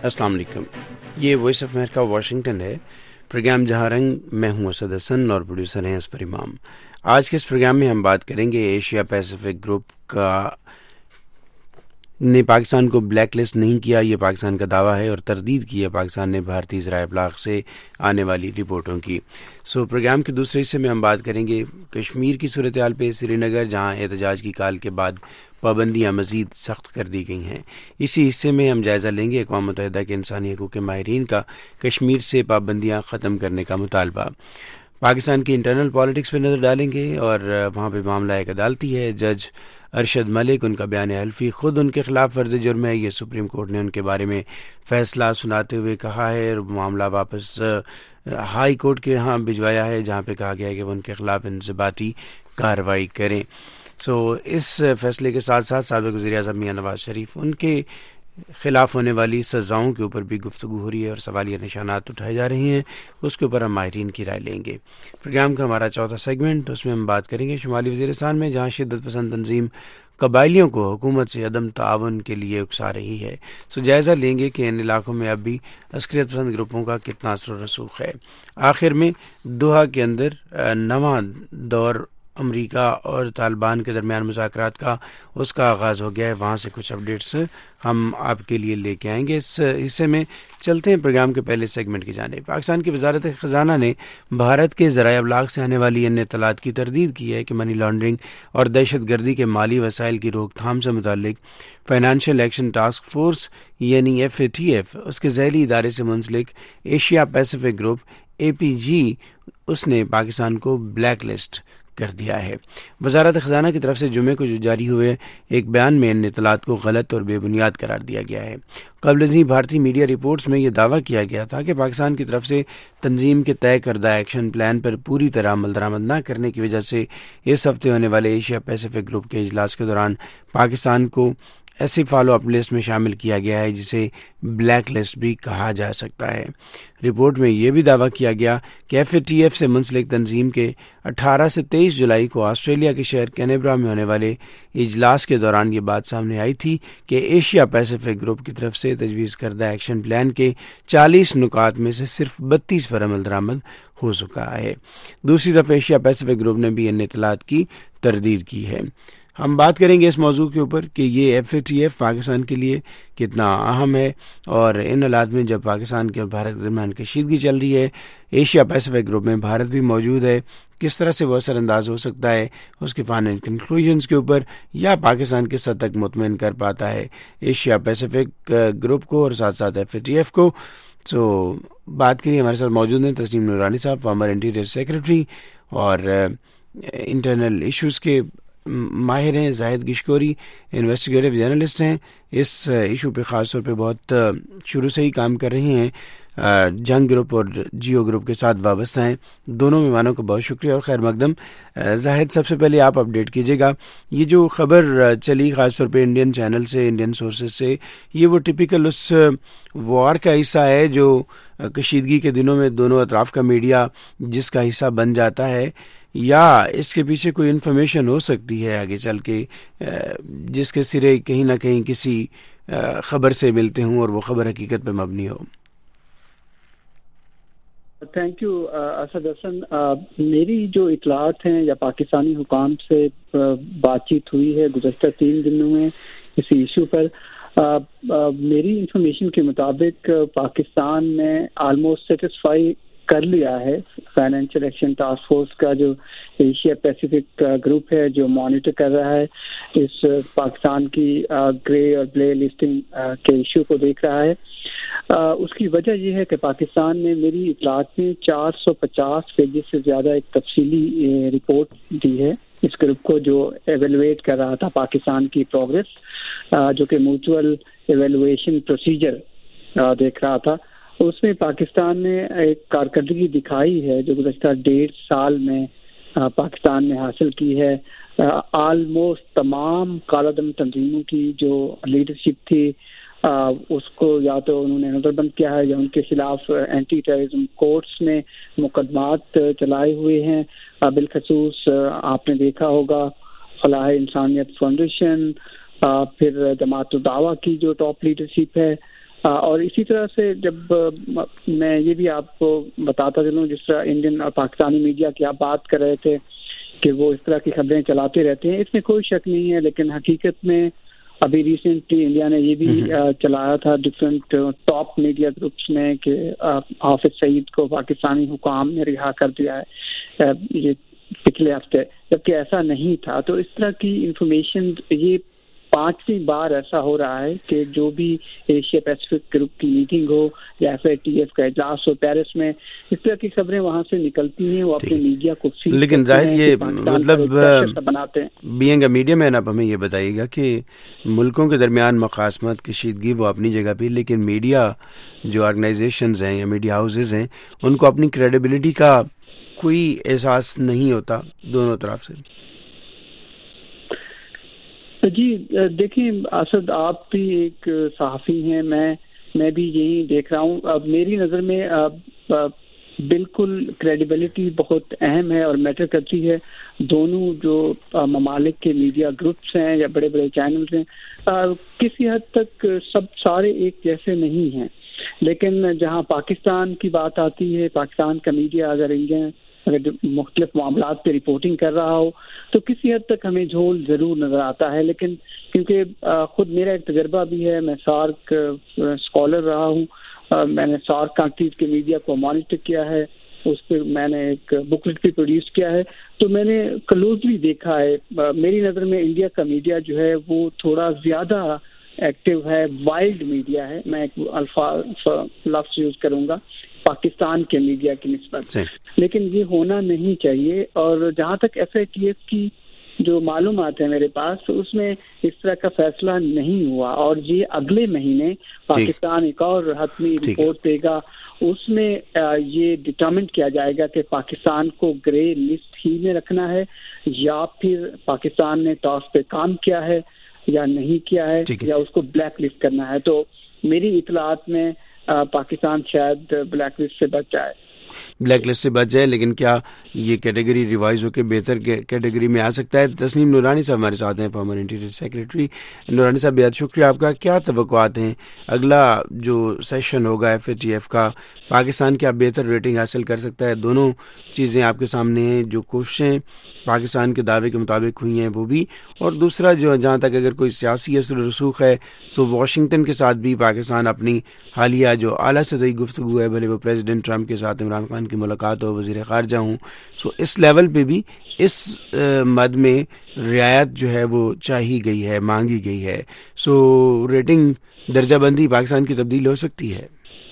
السلام علیکم. یہ وائس آف امریکہ واشنگٹن ہے. پروگرام جہاں رنگ، میں ہوں اسد حسن اور پروڈیوسر ہیں اسفر امام. آج کے اس پروگرام میں ہم بات کریں گے ایشیا پیسیفک گروپ کا نے پاکستان کو بلیک لسٹ نہیں کیا، یہ پاکستان کا دعویٰ ہے، اور تردید کی ہے پاکستان نے بھارتی ذرائع ابلاغ سے آنے والی رپورٹوں کی. پروگرام کے دوسرے حصے میں ہم بات کریں گے کشمیر کی صورتحال پہ، سری نگر جہاں احتجاج کی کال کے بعد پابندیاں مزید سخت کر دی گئی ہیں. اسی حصے میں ہم جائزہ لیں گے اقوام متحدہ کے انسانی حقوق کے ماہرین کا کشمیر سے پابندیاں ختم کرنے کا مطالبہ. پاکستان کی انٹرنل پالیٹکس پہ نظر ڈالیں گے اور وہاں پہ معاملہ ایک عدالتی ہے. جج ارشد ملک، ان کا بیان حلفی خود ان کے خلاف فرد جرم ہے. یہ سپریم کورٹ نے ان کے بارے میں فیصلہ سناتے ہوئے کہا ہے، اور معاملہ واپس ہائی کورٹ کے ہاں بھجوایا ہے، جہاں پہ کہا گیا ہے کہ وہ ان کے خلاف انضباطی کارروائی کریں. اس فیصلے کے ساتھ ساتھ سابق وزیر اعظم میاں نواز شریف، ان کے خلاف ہونے والی سزاؤں کے اوپر بھی گفتگو ہو رہی ہے اور سوالیہ نشانات اٹھائے جا رہے ہیں. اس کے اوپر ہم ماہرین کی رائے لیں گے. پروگرام کا ہمارا چوتھا سیگمنٹ، اس میں ہم بات کریں گے شمالی وزیرستان میں جہاں شدت پسند تنظیم قبائلیوں کو حکومت سے عدم تعاون کے لیے اکسا رہی ہے. جائزہ لیں گے کہ ان علاقوں میں اب بھی عسکریت پسند گروپوں کا کتنا اثر و رسوخ ہے. آخر میں دوحہ کے اندر نواں دور امریکہ اور طالبان کے درمیان مذاکرات کا اس کا آغاز ہو گیا ہے. وہاں سے کچھ اپڈیٹس ہم آپ کے لیے لے کے آئیں گے. اس حصے میں چلتے ہیں پروگرام کے پہلے سیگمنٹ کی جانب. پاکستان کی وزارت خزانہ نے بھارت کے ذرائع ابلاغ سے آنے والی ان اطلاعات کی تردید کی ہے کہ منی لانڈرنگ اور دہشت گردی کے مالی وسائل کی روک تھام سے متعلق فائنینشیل ایکشن ٹاسک فورس یعنی FATF، اس کے ذیلی ادارے سے منسلک ایشیا پیسیفک گروپ APG، اس نے پاکستان کو بلیک لسٹ کر دیا ہے. وزارت خزانہ کی طرف سے جمعے کو جاری ہوئے ایک بیان میں ان اطلاعات کو غلط اور بے بنیاد قرار دیا گیا ہے. قبل ازیں بھارتی میڈیا رپورٹس میں یہ دعویٰ کیا گیا تھا کہ پاکستان کی طرف سے تنظیم کے طے کردہ ایکشن پلان پر پوری طرح عمل درآمد نہ کرنے کی وجہ سے اس ہفتے ہونے والے ایشیا پیسیفک گروپ کے اجلاس کے دوران پاکستان کو ایسی فالو اپ لسٹ میں شامل کیا گیا ہے جسے بلیک لسٹ بھی کہا جا سکتا ہے. رپورٹ میں یہ بھی دعویٰ کیا گیا کہ FATF سے منسلک تنظیم کے 18 سے 23 جولائی کو آسٹریلیا کے شہر کینبرا میں ہونے والے اجلاس کے دوران یہ بات سامنے آئی تھی کہ ایشیا پیسیفک گروپ کی طرف سے تجویز کردہ ایکشن پلان کے 40 نکات میں سے صرف 32 پر عمل درآمد ہو چکا ہے. دوسری طرف ایشیا پیسیفک گروپ نے بھی ان اطلاعات کی تردید کی ہے. ہم بات کریں گے اس موضوع کے اوپر کہ یہ FATF پاکستان کے لیے کتنا اہم ہے، اور ان حالات میں جب پاکستان کے اور بھارت کے درمیان کشیدگی چل رہی ہے، ایشیا پیسیفک گروپ میں بھارت بھی موجود ہے، کس طرح سے وہ اثر انداز ہو سکتا ہے اس کے فائنل کنکلوژنز کے اوپر، یا پاکستان کس حد تک مطمئن کر پاتا ہے ایشیا پیسیفک گروپ کو اور ساتھ ساتھ FATF کو. بات کے لیے ہمارے ساتھ موجود ہیں تسنیم نورانی صاحب، فارمر انٹیریئر سیکرٹری اور انٹرنل ایشوز کے ماہر ہیں. زاہد گشکوری انویسٹیگیٹو جرنلسٹ ہیں، اس ایشو پہ خاص طور پہ بہت شروع سے ہی کام کر رہے ہیں، جنگ گروپ اور جیو گروپ کے ساتھ وابستہ ہیں. دونوں مہمانوں کا بہت شکریہ اور خیر مقدم. زاہد، سب سے پہلے آپ اپڈیٹ کیجیے گا، یہ جو خبر چلی خاص طور پہ انڈین چینل سے، انڈین سورسز سے، یہ وہ ٹپیکل اس وار کا حصہ ہے جو کشیدگی کے دنوں میں دونوں اطراف کا میڈیا جس کا حصہ بن جاتا ہے، یا اس کے پیچھے کوئی انفارمیشن ہو سکتی ہے آگے چل کے جس کے سرے کہیں نہ کہیں کسی خبر سے ملتے ہوں اور وہ خبر حقیقت پہ مبنی ہو؟ Thank you Asad Hasan. میری جو اطلاعات ہیں یا پاکستانی حکام سے بات چیت ہوئی ہے گزشتہ 3 دنوں میں اس ایشو پر، میری انفارمیشن کے مطابق پاکستان نے آلموسٹ سیٹسفائی کر لیا ہے فائنینشیل ایکشن ٹاسک فورس کا جو ایشیا پیسیفک گروپ ہے جو مانیٹر کر رہا ہے اس پاکستان کی گرے اور بلے لسٹنگ کے ایشو کو دیکھ رہا ہے. اس کی وجہ یہ ہے کہ پاکستان نے میری اطلاعات میں 450 پیجز سے زیادہ ایک تفصیلی رپورٹ دی ہے اس گروپ کو جو ایویلویٹ کر رہا تھا پاکستان کی پروگریس، جو کہ میوچول ایویلویشن پروسیجر دیکھ رہا تھا. اس میں پاکستان نے ایک کارکردگی دکھائی ہے جو گزشتہ 1.5 سال میں پاکستان نے حاصل کی ہے. آلموسٹ تمام کالعدم تنظیموں کی جو لیڈرشپ تھی اس کو یا تو انہوں نے نظر بند کیا ہے یا ان کے خلاف اینٹی ٹیررزم کورٹس میں مقدمات چلائے ہوئے ہیں. بالخصوص آپ نے دیکھا ہوگا فلاح انسانیت فاؤنڈیشن، پھر جماعت الدعوہ کی جو ٹاپ لیڈرشپ ہے، اور اسی طرح سے جب میں یہ بھی آپ کو بتاتا چلوں، جس طرح انڈین اور پاکستانی میڈیا کی آپ بات کر رہے تھے کہ وہ اس طرح کی خبریں چلاتے رہتے ہیں، اس میں کوئی شک نہیں ہے، لیکن حقیقت میں ابھی ریسنٹلی انڈیا نے یہ بھی چلایا تھا ڈفرینٹ ٹاپ میڈیا گروپس میں کہ حافظ سعید کو پاکستانی حکام نے رہا کر دیا ہے یہ پچھلے ہفتے، جبکہ ایسا نہیں تھا. تو اس طرح کی انفارمیشن، یہ 5ویں بار ایسا ہو رہا ہے کہ جو بھی ایشیا پیسفک گروپ کی میٹنگ ہو یا FATF کا اجلاس ہو پیرس میں، اس طرح کی خبریں وہاں سے نکلتی ہیں، وہ اپنے میڈیا کو فیڈ لیکن ظاہر یہ مطلب بناتے ہیں. بینگ اے میڈیا مین آپ ہمیں یہ بتائیے گا کہ ملکوں کے درمیان مقاسمت کشیدگی وہ اپنی جگہ پہ، لیکن میڈیا جو آرگنائزیشنز ہیں یا میڈیا ہاؤسز ہیں ان کو اپنی کریڈیبلٹی کا کوئی احساس نہیں ہوتا دونوں طرف سے. جی دیکھیں اسد، آپ بھی ایک صحافی ہیں، میں بھی یہی دیکھ رہا ہوں. اب میری نظر میں بالکل کریڈیبلٹی بہت اہم ہے اور میٹر کرتی ہے. دونوں جو ممالک کے میڈیا گروپس ہیں یا بڑے بڑے چینلز ہیں کسی حد تک سارے ایک جیسے نہیں ہیں، لیکن جہاں پاکستان کی بات آتی ہے، پاکستان کا میڈیا اگر مختلف معاملات پہ رپورٹنگ کر رہا ہو تو کسی حد تک ہمیں جھول ضرور نظر آتا ہے. لیکن کیونکہ خود میرا ایک تجربہ بھی ہے، میں سارک اسکالر رہا ہوں، میں نے سارک کنٹریز کے میڈیا کو مانیٹر کیا ہے، اس پہ میں نے ایک بکلیٹ بھی پروڈیوس کیا ہے، تو میں نے کلوزلی دیکھا ہے. میری نظر میں انڈیا کا میڈیا جو ہے وہ تھوڑا زیادہ ایکٹیو ہے، وائلڈ میڈیا ہے، میں ایک لفظ یوز کروں گا پاکستان کے میڈیا کی نسبت، لیکن یہ ہونا نہیں چاہیے. اور جہاں تک FATF کی جو معلومات ہیں میرے پاس، اس میں اس طرح کا فیصلہ نہیں ہوا، اور یہ اگلے مہینے پاکستان ایک اور حتمی رپورٹ دے گا، اس میں یہ ڈٹرمنٹ کیا جائے گا کہ پاکستان کو گرے لسٹ ہی میں رکھنا ہے یا پھر پاکستان نے ٹاس پہ کام کیا ہے یا نہیں کیا ہے، یا اس کو بلیک لسٹ کرنا ہے. تو میری اطلاعات میں پاکستان شاید بلیک لسٹ سے بچ جائے. بلیک لسٹ سے بچ جائے، لیکن کیا یہ کیٹیگری ریوائز ہو کے بہتر کیٹیگری میں آ سکتا ہے؟ تسنیم نورانی صاحب ہمارے ساتھ ہیں، فارمر انٹیریئر سیکریٹری. نورانی صاحب بہت شکریہ آپ کا. کیا توقعات ہیں اگلا جو سیشن ہوگا FATF کا، پاکستان کیا بہتر ریٹنگ حاصل کر سکتا ہے؟ دونوں چیزیں آپ کے سامنے ہیں، جو کوششیں پاکستان کے دعوے کے مطابق ہوئی ہیں وہ بھی، اور دوسرا جو جہاں تک اگر کوئی سیاسی اثر و رسوخ ہے سو واشنگٹن کے ساتھ بھی پاکستان اپنی حالیہ جو اعلیٰ سطحی گفتگو ہے، بھلے وہ پریزیڈنٹ ٹرمپ کے ساتھ عمران خان کی ملاقات ہو، وزیر خارجہ ہوں، سو اس لیول پہ بھی اس مد میں رعایت جو ہے وہ چاہی گئی ہے، مانگی گئی ہے. سو ریٹنگ درجہ بندی پاکستان کی تبدیل ہو سکتی ہے.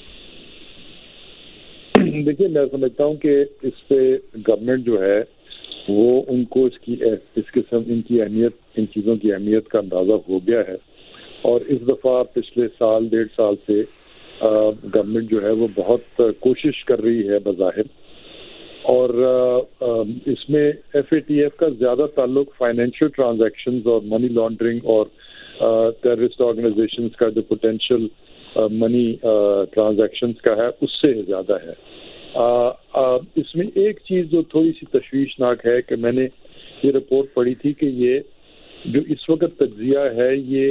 دیکھیے میں سمجھتا ہوں کہ اس پہ گورنمنٹ جو ہے وہ ان کو اس قسم ان کی اہمیت، ان چیزوں کی اہمیت کا اندازہ ہو گیا ہے، اور اس دفعہ پچھلے سال 1.5 سال سے گورنمنٹ جو ہے وہ بہت کوشش کر رہی ہے بظاہر، اور اس میں FATF کا زیادہ تعلق فائنینشیل ٹرانزیکشنز اور منی لانڈرنگ اور ٹیررسٹ آرگنائزیشنز کا جو پوٹینشیل منی ٹرانزیکشنز کا ہے اس سے زیادہ ہے. اس میں ایک چیز جو تھوڑی سی تشویشناک ہے کہ میں نے یہ رپورٹ پڑھی تھی کہ یہ جو اس وقت تجزیہ ہے یہ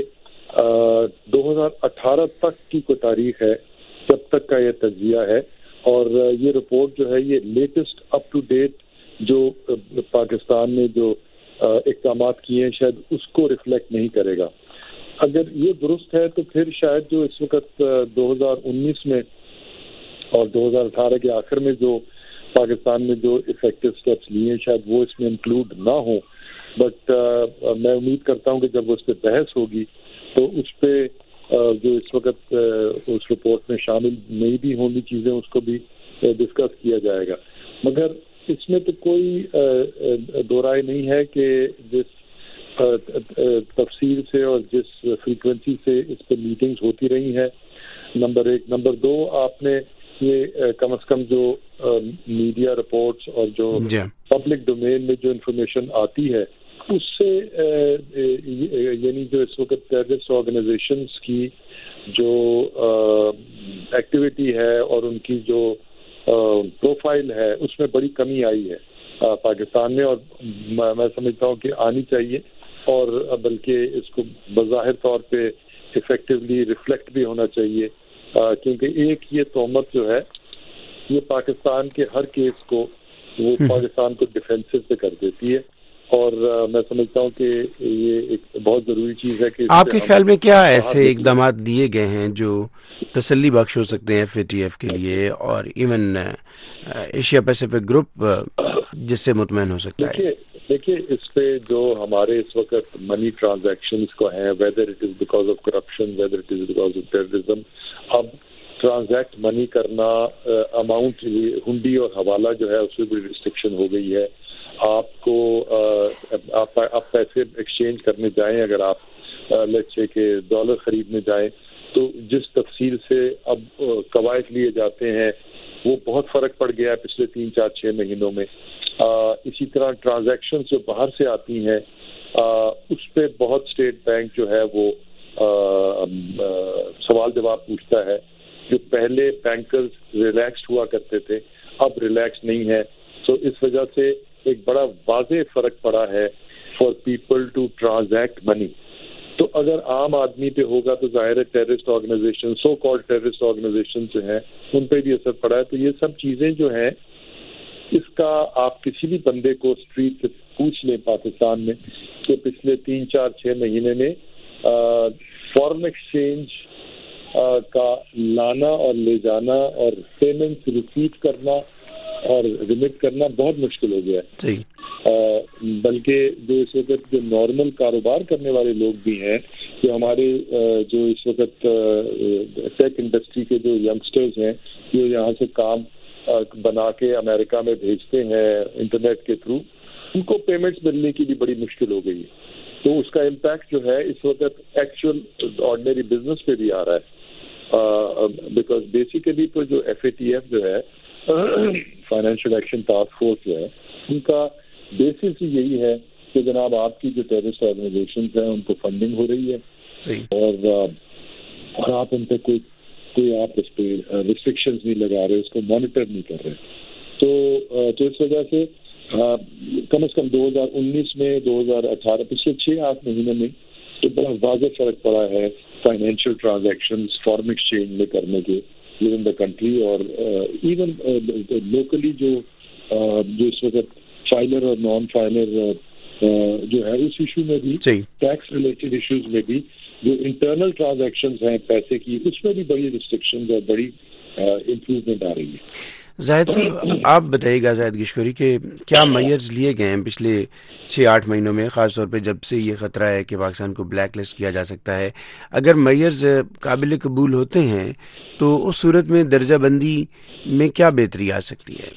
2018 تک کی کوئی تاریخ ہے جب تک کا یہ تجزیہ ہے، اور یہ رپورٹ جو ہے یہ لیٹسٹ اپ ٹو ڈیٹ جو پاکستان نے جو اقدامات کیے ہیں شاید اس کو ریفلیکٹ نہیں کرے گا. اگر یہ درست ہے تو پھر شاید جو اس وقت 2019 میں اور 2018 کے آخر میں جو پاکستان نے جو افیکٹو سٹیپس لیے ہیں شاید وہ اس میں انکلوڈ نہ ہوں، بٹ میں امید کرتا ہوں کہ جب اس پہ بحث ہوگی تو اس پہ جو اس وقت اس رپورٹ میں شامل نہیں بھی ہوں گی چیزیں اس کو بھی ڈسکس کیا جائے گا. مگر اس میں تو کوئی دو رائے نہیں ہے کہ جس تفصیل سے اور جس فریکوینسی سے اس پہ میٹنگز ہوتی رہی ہیں، نمبر 1. نمبر 2، آپ نے یہ کم از کم جو میڈیا رپورٹس اور جو پبلک ڈومین میں جو انفارمیشن آتی ہے اس سے یعنی جو اس وقت ٹیررسٹ آرگنائزیشنز کی جو ایکٹیویٹی ہے اور ان کی جو پروفائل ہے اس میں بڑی کمی آئی ہے پاکستان میں، اور میں سمجھتا ہوں کہ آنی چاہیے، اور بلکہ اس کو بظاہر طور پہ افیکٹولی ریفلیکٹ بھی ہونا چاہیے کیونکہ ایک یہ تہمت جو ہے یہ پاکستان کے ہر کیس کو وہ پاکستان کو ڈیفینسو پہ کر دیتی ہے، اور میں سمجھتا ہوں کہ یہ ایک بہت ضروری چیز ہے کہ آپ کے خیال میں کیا ایسے اقدامات دیے گئے ہیں جو تسلی بخش ہو سکتے ہیں FATF کے لیے اور ایون ایشیا پیسیفک گروپ جس سے مطمئن ہو سکتا ہے؟ دیکھیے اس پہ جو ہمارے اس وقت منی ٹرانزیکشنز کو ہیں، whether it is because of corruption, whether it is because of terrorism, اب ٹرانزیکٹ منی کرنا، اماؤنٹ ہنڈی اور حوالہ جو ہے اس میں بڑی ریسٹرکشن ہو گئی ہے. آپ کو آپ پیسے ایکسچینج کرنے جائیں، اگر آپ لیٹس سے کہ ڈالر خریدنے جائیں تو جس تفصیل سے اب قواعد لیے جاتے ہیں وہ بہت فرق پڑ گیا ہے پچھلے 3-4-6 مہینوں میں. اسی طرح ٹرانزیکشن جو باہر سے آتی ہیں اس پہ بہت اسٹیٹ بینک جو ہے وہ سوال جواب پوچھتا ہے. جو پہلے بینکرز ریلیکسڈ ہوا کرتے تھے اب ریلیکس نہیں ہے، تو اس وجہ سے ایک بڑا واضح فرق پڑا ہے for people to transact money. تو اگر عام آدمی پہ ہوگا تو ظاہر ہے terrorist organization, so called terrorist organization جو ہیں ان پہ بھی اثر پڑا ہے. تو یہ سب چیزیں جو ہیں اس کا آپ کسی بھی بندے کو اسٹریٹ سے پوچھ لیں پاکستان میں کہ پچھلے 3-4-6 مہینے میں فارن ایکسچینج کا لانا اور لے جانا اور پیمنٹ ریسیو کرنا اور ریمٹ کرنا بہت مشکل ہو گیا ہے. بلکہ جو اس وقت جو نارمل کاروبار کرنے والے لوگ بھی ہیں، جو ہمارے جو اس وقت ٹیک انڈسٹری کے جو ینگسٹرز ہیں جو یہاں سے کام بنا کے امریکہ میں بھیجتے ہیں انٹرنیٹ کے تھرو، ان کو پیمنٹس ملنے کی بھی بڑی مشکل ہو گئی ہے. تو اس کا امپیکٹ جو ہے اس وقت ایکچوئل آرڈنری بزنس پہ بھی آ رہا ہے. بیکاز بیسیکلی تو جو FATF جو ہے فائنینشیل ایکشن ٹاسک فورس جو ہے ان کا بیسس ہی یہی ہے کہ جناب آپ کی جو ٹیررسٹ آرگنائزیشنز ہیں ان کو فنڈنگ ہو رہی ہے اور آپ ان پہ کوئی آپ اس پہ ریسٹرکشنز نہیں لگا رہے، اس کو مانیٹر نہیں کر رہے. تو اس وجہ سے کم از کم 2019 میں 2018 پچھلے 6-8 مہینے میں تو بڑا واضح فرق پڑا ہے فائنینشیل ٹرانزیکشنز فارن ایکسچینج میں کرنے کے ود ان دا کنٹری، اور ایون لوکلی جو اس وقت فائلر اور نان فائلر جو ہے اس ایشو میں بھی، ٹیکس ریلیٹڈ ایشوز میں بھی جو انٹرنل ٹرانزیکشنز ہیں پیسے کی، اس میں بھی بڑی ریسٹرکشنز اور بڑی امپروومنٹ آ رہی ہے. زاہد صاحب آپ بتائیے گا، زاہد گشکوری، کہ کیا میئرز لیے گئے ہیں پچھلے 6-8 مہینوں میں، خاص طور پہ جب سے یہ خطرہ ہے کہ پاکستان کو بلیک لسٹ کیا جا سکتا ہے؟ اگر میئرز قابل قبول ہوتے ہیں تو اس صورت میں درجہ بندی میں کیا بہتری آ سکتی ہے؟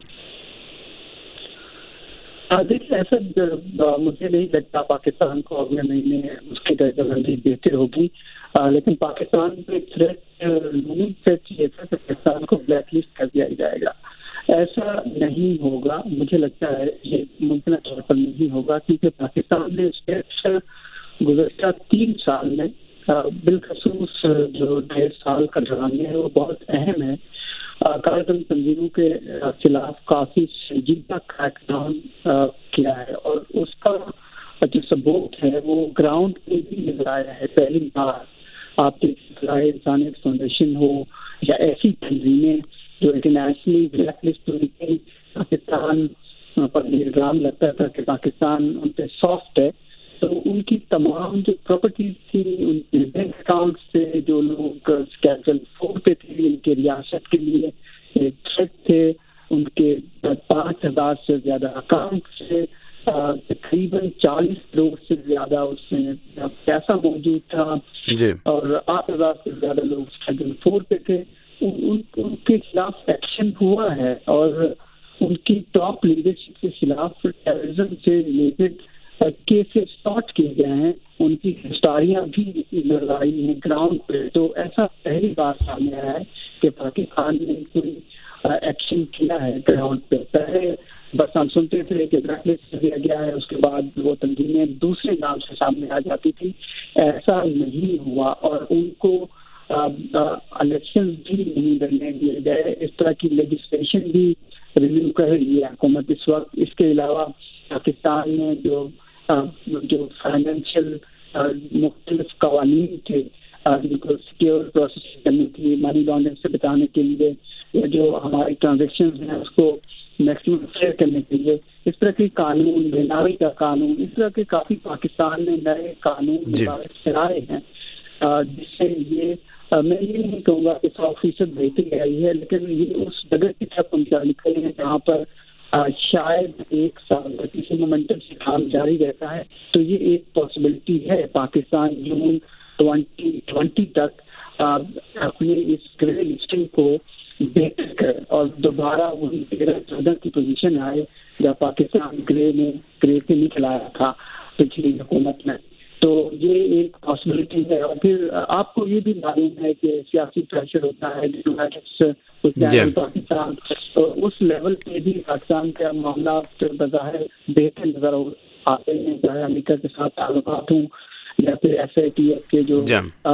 دیکھیے ایسا مجھے نہیں لگتا پاکستان کو اگلے مہینے اس کی درجہ بندی بہتر ہوگی، لیکن پاکستان پہ تھریٹ یہ تھا کہ پاکستان کو بلیک لسٹ کر دیا جائے گا. ایسا نہیں ہوگا، مجھے لگتا ہے یہ ممکنہ طور پر نہیں ہوگا، کیونکہ پاکستان نے گزشتہ 3 سال میں بالخصوص جو 1.5 سال کا دوران ہے وہ بہت اہم ہے. کارگن تنظیموں کے خلاف کافی سنجیدہ کریک ڈاؤن کیا ہے، اور اس کا جو ثبوت ہے وہ گراؤنڈ پہ بھی نظر آیا ہے. پہلی بار آپ کے فلاحی انسانیت فاؤنڈیشن ہو یا ایسی تنظیمیں جو انٹرنیشنلی بلیک لسٹ ہوئی تھی، پاکستان پر الزام لگتا تھا کہ پاکستان ان پہ سافٹ ہے، تو ان کی تمام جو پراپرٹیز تھی، ان کے بینک اکاؤنٹ سے جو لوگ اسکیجول 4 پہ تھے، ان کے ریاست کے لیے ایک تھریٹ تھے، ان کے 5,000 سے زیادہ اکاؤنٹ سے تقریباً 40 کروڑ سے زیادہ اس میں پیسہ موجود تھا، اور 8,000 سے زیادہ لوگ اسکیجول 4 پہ تھے. ان کے خلاف ایکشن ہوا ہے، اور ان کی ٹاپ لیڈرشپ کے خلاف ٹیررزم سے ریلیٹڈ کیسز اسٹارٹ کیے گئے ہیں، ان کی گرفتاریاں بھی نظر آئی ہیں گراؤنڈ پہ. تو ایسا پہلی بار سامنے آیا ہے کہ پاکستان نے کوئی ایکشن کیا ہے گراؤنڈ پہ. پہلے بس ہم سنتے تھے کہ بلیک لسٹ کر دیا گیا ہے، اس کے بعد وہ تنظیمیں دوسرے نام سے سامنے آ جاتی تھی. ایسا نہیں ہوا، اور ان کو الیکشن بھی نہیں لڑنے دیے گئے. اس طرح کی لیجسلیشن بھی ریویو کر رہی ہے حکومت اس وقت. اس کے علاوہ پاکستان میں جو فائنینشیل مختلف قوانین تھے بالکل سیکیور پروسیسنگ کرنے کے لیے، منی لانڈرنگ سے بچانے کے لیے، یا جو ہماری ٹرانزیکشن ہیں اس کو میکسیمم فیئر کرنے کے لیے، اس طرح کے قانون، بیناوی کا قانون، اس طرح کے کافی پاکستان میں نئے قانون چلائے ہیں، جس سے یہ میں یہ نہیں کہوں گا کہ 100% بہتری آئی ہے، لیکن یہ اس جگہ کی طرف ہم نکل رہے ہیں جہاں پر شاید ایک سال کسی مومنٹم سے کام جاری رہتا ہے. تو یہ ایک پاسبلٹی ہے پاکستان جون 2020 تک اپنے اس گرے لسٹنگ کو بہتر کر اور دوبارہ وہی 13-14 کی پوزیشن آئے جب پاکستان گرے سے نکل آیا تھا پچھلی حکومت میں. تو یہ ایک پاسبلٹی ہے. اور پھر آپ کو یہ بھی معلوم ہے کہ سیاسی پریشر ہوتا ہے پاکستان، اس لیول پہ بھی پاکستان کے معاملات بظاہر بہتر نظر آتے ہیں، چاہے امریکہ کے ساتھ تعلقات ہوں یا پھر FATF کے جو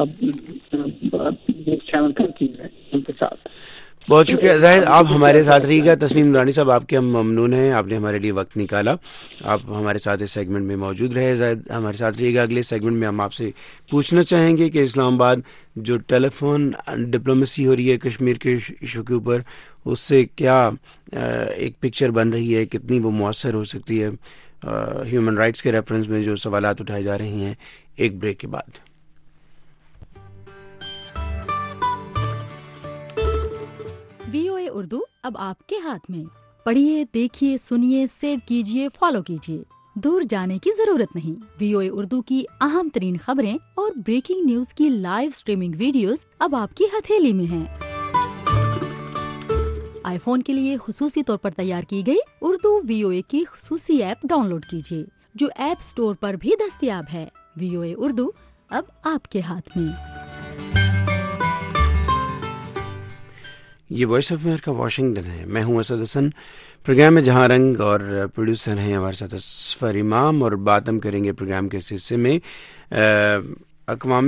7 کنٹریز ہیں ان کے ساتھ. بہت شکریہ زاہد، آپ ہمارے ساتھ رہیے گا. تسنیم نورانی صاحب، آپ کے ہم ممنون ہیں، آپ نے ہمارے لیے وقت نکالا، آپ ہمارے ساتھ اس سیگمنٹ میں موجود رہے. زاہد ہمارے ساتھ رہیے گا. اگلے سیگمنٹ میں ہم آپ سے پوچھنا چاہیں گے کہ اسلام آباد جو ٹیلی فون ڈپلومیسی ہو رہی ہے کشمیر کے ایشو کے اوپر، اس سے کیا ایک پکچر بن رہی ہے، کتنی وہ مؤثر ہو سکتی ہے ہیومن رائٹس کے ریفرنس میں جو سوالات اٹھائے جا رہے ہیں. ایک بریک کے بعد. VOA اردو اب آپ کے ہاتھ میں. پڑھیے، دیکھیے، سنیے، سیو کیجیے، فالو کیجیے. دور جانے کی ضرورت نہیں. VOA اردو کی اہم ترین خبریں اور بریکنگ نیوز کی لائیو سٹریمنگ ویڈیوز اب آپ کی ہتھیلی میں ہیں. آئی فون کے لیے خصوصی طور پر تیار کی گئی اردو VOA کی خصوصی ایپ ڈاؤن لوڈ کیجیے، جو ایپ سٹور پر بھی دستیاب ہے. VOA اردو اب آپ کے ہاتھ میں. یہ وائس آف امریکہ واشنگٹن ہے. میں ہوں اسد حسن. پروگرام میں جہاں رنگ اور پروڈیوسر ہیں ہمارے ساتھ اصفر امام، اور بات ہم کریں گے پروگرام کے اس حصے میں اقوام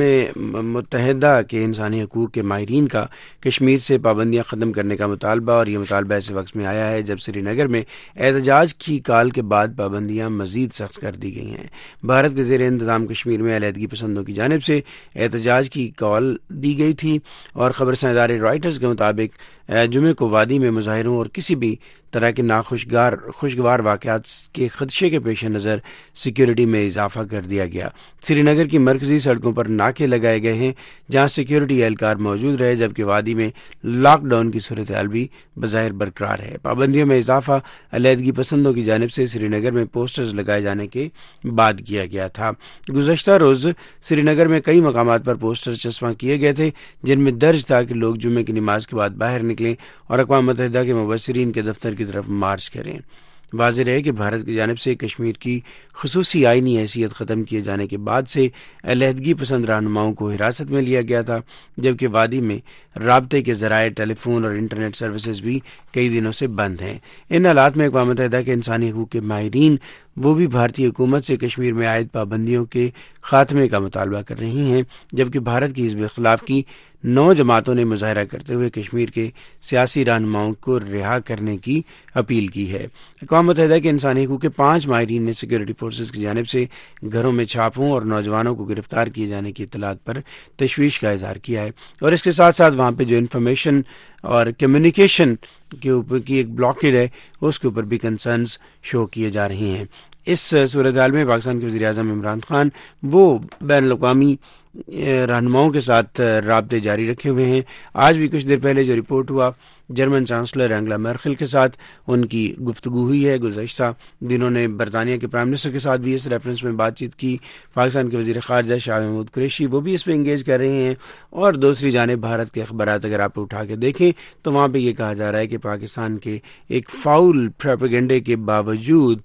متحدہ کے انسانی حقوق کے ماہرین کا کشمیر سے پابندیاں ختم کرنے کا مطالبہ. اور یہ مطالبہ ایسے وقت میں آیا ہے جب سری نگر میں احتجاج کی کال کے بعد پابندیاں مزید سخت کر دی گئی ہیں. بھارت کے زیر انتظام کشمیر میں علیحدگی پسندوں کی جانب سے احتجاج کی کال دی گئی تھی، اور خبرساں ادارے رائٹرز کے مطابق جمعے کو وادی میں مظاہروں اور کسی بھی طرح کے خوشگوار واقعات کے خدشے کے پیش نظر سیکیورٹی میں اضافہ کر دیا گیا. سری نگر کی مرکزی سڑکوں پر ناکے لگائے گئے ہیں جہاں سیکیورٹی اہلکار موجود رہے، جبکہ وادی میں لاک ڈاؤن کی صورتحال بھی بظاہر برقرار ہے. پابندیوں میں اضافہ علیحدگی پسندوں کی جانب سے سری نگر میں پوسٹرز لگائے جانے کے بعد کیا گیا تھا. گزشتہ روز سری نگر میں کئی مقامات پر پوسٹر چسپاں کیے گئے تھے جن میں درج تھا کہ لوگ جمعے کی نماز کے بعد باہر نکلیں اور اقوام متحدہ کے مبصرین کے دفتر کی طرف مارچ کریں. واضح رہے کہ بھارت کی جانب سے کشمیر کی خصوصی آئینی حیثیت ختم کیے جانے کے بعد سے علیحدگی پسند رہنماؤں کو حراست میں لیا گیا تھا، جبکہ وادی میں رابطے کے ذرائع، ٹیلی فون اور انٹرنیٹ سروسز بھی کئی دنوں سے بند ہیں. ان حالات میں اقوام متحدہ کے انسانی حقوق کے ماہرین وہ بھی بھارتی حکومت سے کشمیر میں عائد پابندیوں کے خاتمے کا مطالبہ کر رہی ہیں، جبکہ بھارت کی حزب اختلاف کی 9 جماعتوں نے مظاہرہ کرتے ہوئے کشمیر کے سیاسی رہنماؤں کو رہا کرنے کی اپیل کی ہے. اقوام متحدہ کے انسانی حقوق کے 5 ماہرین نے سیکورٹی فورسز کی جانب سے گھروں میں چھاپوں اور نوجوانوں کو گرفتار کیے جانے کی اطلاعات پر تشویش کا اظہار کیا ہے، اور اس کے ساتھ ساتھ وہاں پہ جو انفارمیشن اور کمیونیکیشن کے اوپر کی ایک بلاکیڈ ہے اس کے اوپر بھی کنسرنز شو کیے جا رہے ہیں. اس صورتحال میں پاکستان کے وزیر اعظم عمران خان وہ بین الاقوامی رہنماؤں کے ساتھ رابطے جاری رکھے ہوئے ہیں. آج بھی کچھ دیر پہلے جو رپورٹ ہوا، جرمن چانسلر اینگلا مرکل کے ساتھ ان کی گفتگو ہوئی ہے. گزشتہ دنوں نے برطانیہ کے پرائم منسٹر کے ساتھ بھی اس ریفرنس میں بات چیت کی. پاکستان کے وزیر خارجہ شاہ محمود قریشی وہ بھی اس پہ انگیج کر رہے ہیں. اور دوسری جانب بھارت کے اخبارات اگر آپ اٹھا کے دیکھیں تو وہاں پہ یہ کہا جا رہا ہے کہ پاکستان کے ایک فاؤل پروپیگنڈے کے باوجود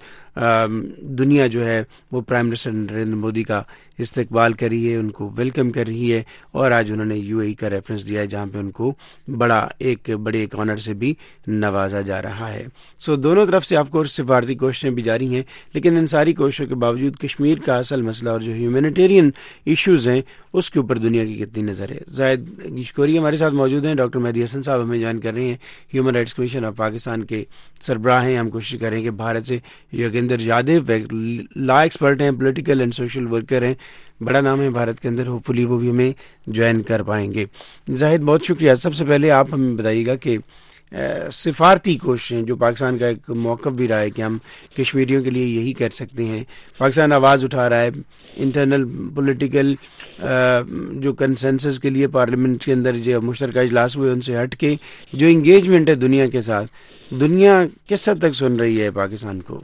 دنیا جو ہے وہ پرائم منسٹر نریندر مودی کا استقبال کر رہی ہے، ان کو ویلکم کر رہی ہے. اور آج انہوں نے UAE کا ریفرنس دیا ہے جہاں پہ ان کو بڑے ایک آنر سے بھی نوازا جا رہا ہے. دونوں طرف سے آف کورس سفارتی کوششیں بھی جاری ہیں، لیکن ان ساری کوششوں کے باوجود کشمیر کا اصل مسئلہ اور جو ہیومینیٹیرین ایشوز ہیں اس کے اوپر دنیا کی کتنی نظر ہے. زاہد گشکوری ہمارے ساتھ موجود ہیں. ڈاکٹر مہدی حسن صاحب ہمیں جوائن کر رہے ہیں، Human Rights Commission of Pakistan کے سربراہ ہیں. ہم کوشش کریں کہ بھارت سے یوگیندر اندر یادیو لا ایکسپرٹ ہیں, پولیٹیکل اینڈ سوشل ورکر ہیں, بڑا نام ہے بھارت کے اندر, ہوپ فلی وہ بھی ہمیں جوائن کر پائیں گے. زاہد بہت شکریہ. سب سے پہلے آپ ہمیں بتائیے گا کہ سفارتی کوششیں جو پاکستان کا ایک موقف بھی رہا ہے کہ ہم کشمیریوں کے لیے یہی کر سکتے ہیں, پاکستان آواز اٹھا رہا ہے انٹرنل پولیٹیکل جو کنسنسس کے لیے پارلیمنٹ کے اندر جو مشترکہ اجلاس ہوئے ان سے ہٹ کے جو انگیجمنٹ ہے دنیا کے ساتھ, دنیا کس حد تک سن رہی ہے پاکستان کو؟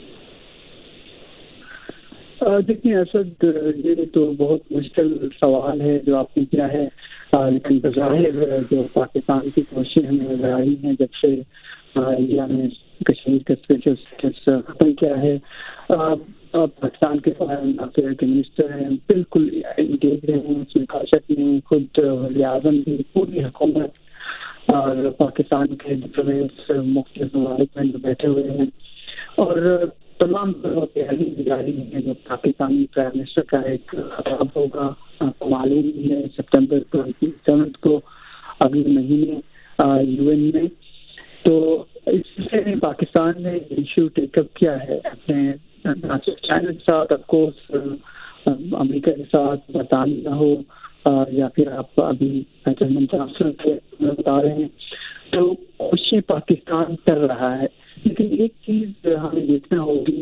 دیکھیں اسد, یہ تو بہت مشکل سوال ہے جو آپ نے کیا ہے, لیکن بظاہر جو پاکستان کی کوششیں ہمیں نظر آئی ہیں جب سے انڈیا نے کشمیر کا اسپیشل اسٹیٹس ختم کیا ہے, پاکستان کے فارن افیئر کے منسٹر ہیں بالکل انگیج رہے ہیں اس میں, کاشت میں خود وزیر اعظم بھی, پوری حکومت اور پاکستان کے ڈپلومیٹس مختلف ممالک میں بیٹھے ہوئے ہیں, اور تمام تیاری جاری ہے. جو پاکستانی پرائم منسٹر کا ایک خطاب ہوگا, آپ کو معلوم ہی ہے, سپتمبر 27 کو اگلے مہینے یو این میں. تو اس سلسلے میں پاکستان نے ایشو ٹیک اپ کیا ہے اپنے نہ صرف چائنا کے ساتھ, آف کورس امریکہ کے ساتھ, برطانیہ ہو یا پھر آپ ابھی جرمن چانسلر سے بتا رہے ہیں, تو کوششیں پاکستان کر رہا ہے. لیکن ایک چیز ہمیں دیکھنا ہوگی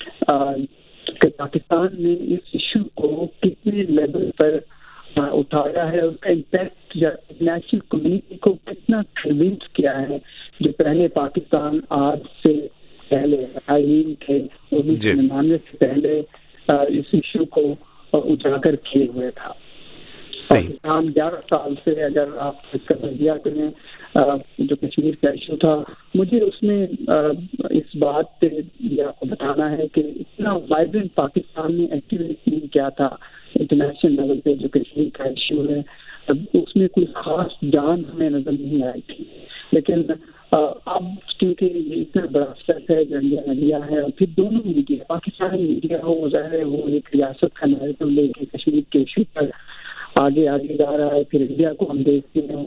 کہ پاکستان نے اس ایشو کو کتنے لیول پر اٹھایا ہے, اس کا امپیکٹ یا انٹرنیشنل کمیونٹی کو کتنا کنوینس کیا ہے. جو پہلے پاکستان آج سے پہلے آئین کے 1999 سے پہلے اس ایشو کو اجاگر کیے ہوئے تھا. پاکستان 11 سال سے, اگر آپ اس کا تجزیہ کریں جو کشمیر کا ایشو تھا, مجھے اس میں اس بات پہ آپ کو بتانا ہے کہ اتنا وائبرنٹ پاکستان نے ایکٹیویٹ نہیں کیا تھا انٹرنیشنل لیول پہ جو کشمیر کا ایشو ہے. اس میں کوئی خاص جان ہمیں نظر نہیں آئی تھی. لیکن اب کیونکہ یہ اتنا بڑا اسٹیپ ہے جو انڈیا نے لیا ہے, اور پھر دونوں میڈیا, پاکستانی میڈیا ہو ظاہر ہے وہ ایک ریاست کا نیریٹو لے کے کشمیر کے ایشو پر آگے جا رہا ہے, پھر انڈیا کو ہم دیکھتے ہیں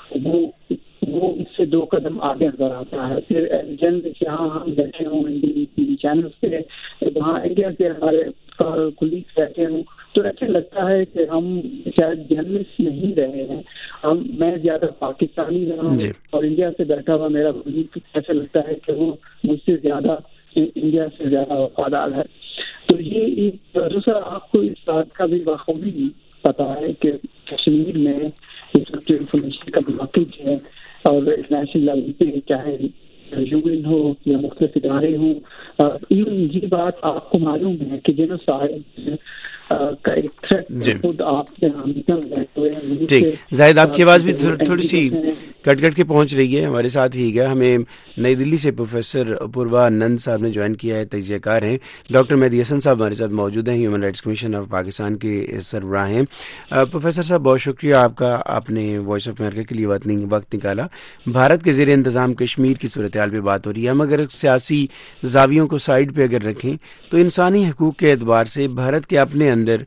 وہ اس سے 2 قدم آگے نظر آتا ہے. پھر جنرل جہاں ہم بیٹھے ہوں ٹی وی چینلس پہ, وہاں انڈیا کے ہمارے کولیگس بیٹھے ہوں, تو ایسے لگتا ہے کہ ہم شاید جرنلسٹ نہیں رہے ہیں, میں زیادہ پاکستانی رہا ہوں اور انڈیا سے بیٹھا ہوا میرا کولیگ ایسا لگتا ہے کہ وہ مجھ سے زیادہ انڈیا سے زیادہ وفادار ہے. تو یہ ایک دوسرا آپ کو اس بات کا بھی بخوبی پتا ہے کہ کشمیر میں اس وقت جو انفارمیشن کا بلاکیج ہے, اور انٹرنیشنل لیول پہ چاہے یو این ہو یا مختلف ادارے ہوں, ایون یہ بات آپ کو معلوم ہے کہ جینوسائیڈ کا ایک تھریٹ خود آپ کے امریکہ میں بیٹھے ہوئے ہیں. ٹھیک, زاہد آپ کی آواز بھی تھوڑی سی کٹ کے پہنچ رہی ہے. ہمارے ساتھ ہی گیا, ہمیں نئی دلی سے پروفیسر اپوروا نند صاحب نے جوائن کیا ہے, تجزیہ کار ہیں. ڈاکٹر مہدی حسن صاحب ہمارے ساتھ موجود ہیں, Human Rights Commission of Pakistan کے سربراہ ہیں. پروفیسر صاحب بہت شکریہ آپ کا, آپ نے وائس آف امریکہ کے لیے وقت نکالا. بھارت کے زیر انتظام کشمیر کی صورتحال پہ بات ہو رہی ہے. ہم اگر سیاسی زاویوں کو سائڈ پہ اگر رکھیں تو انسانی حقوق کے اعتبار سے بھارت کے اپنے اندر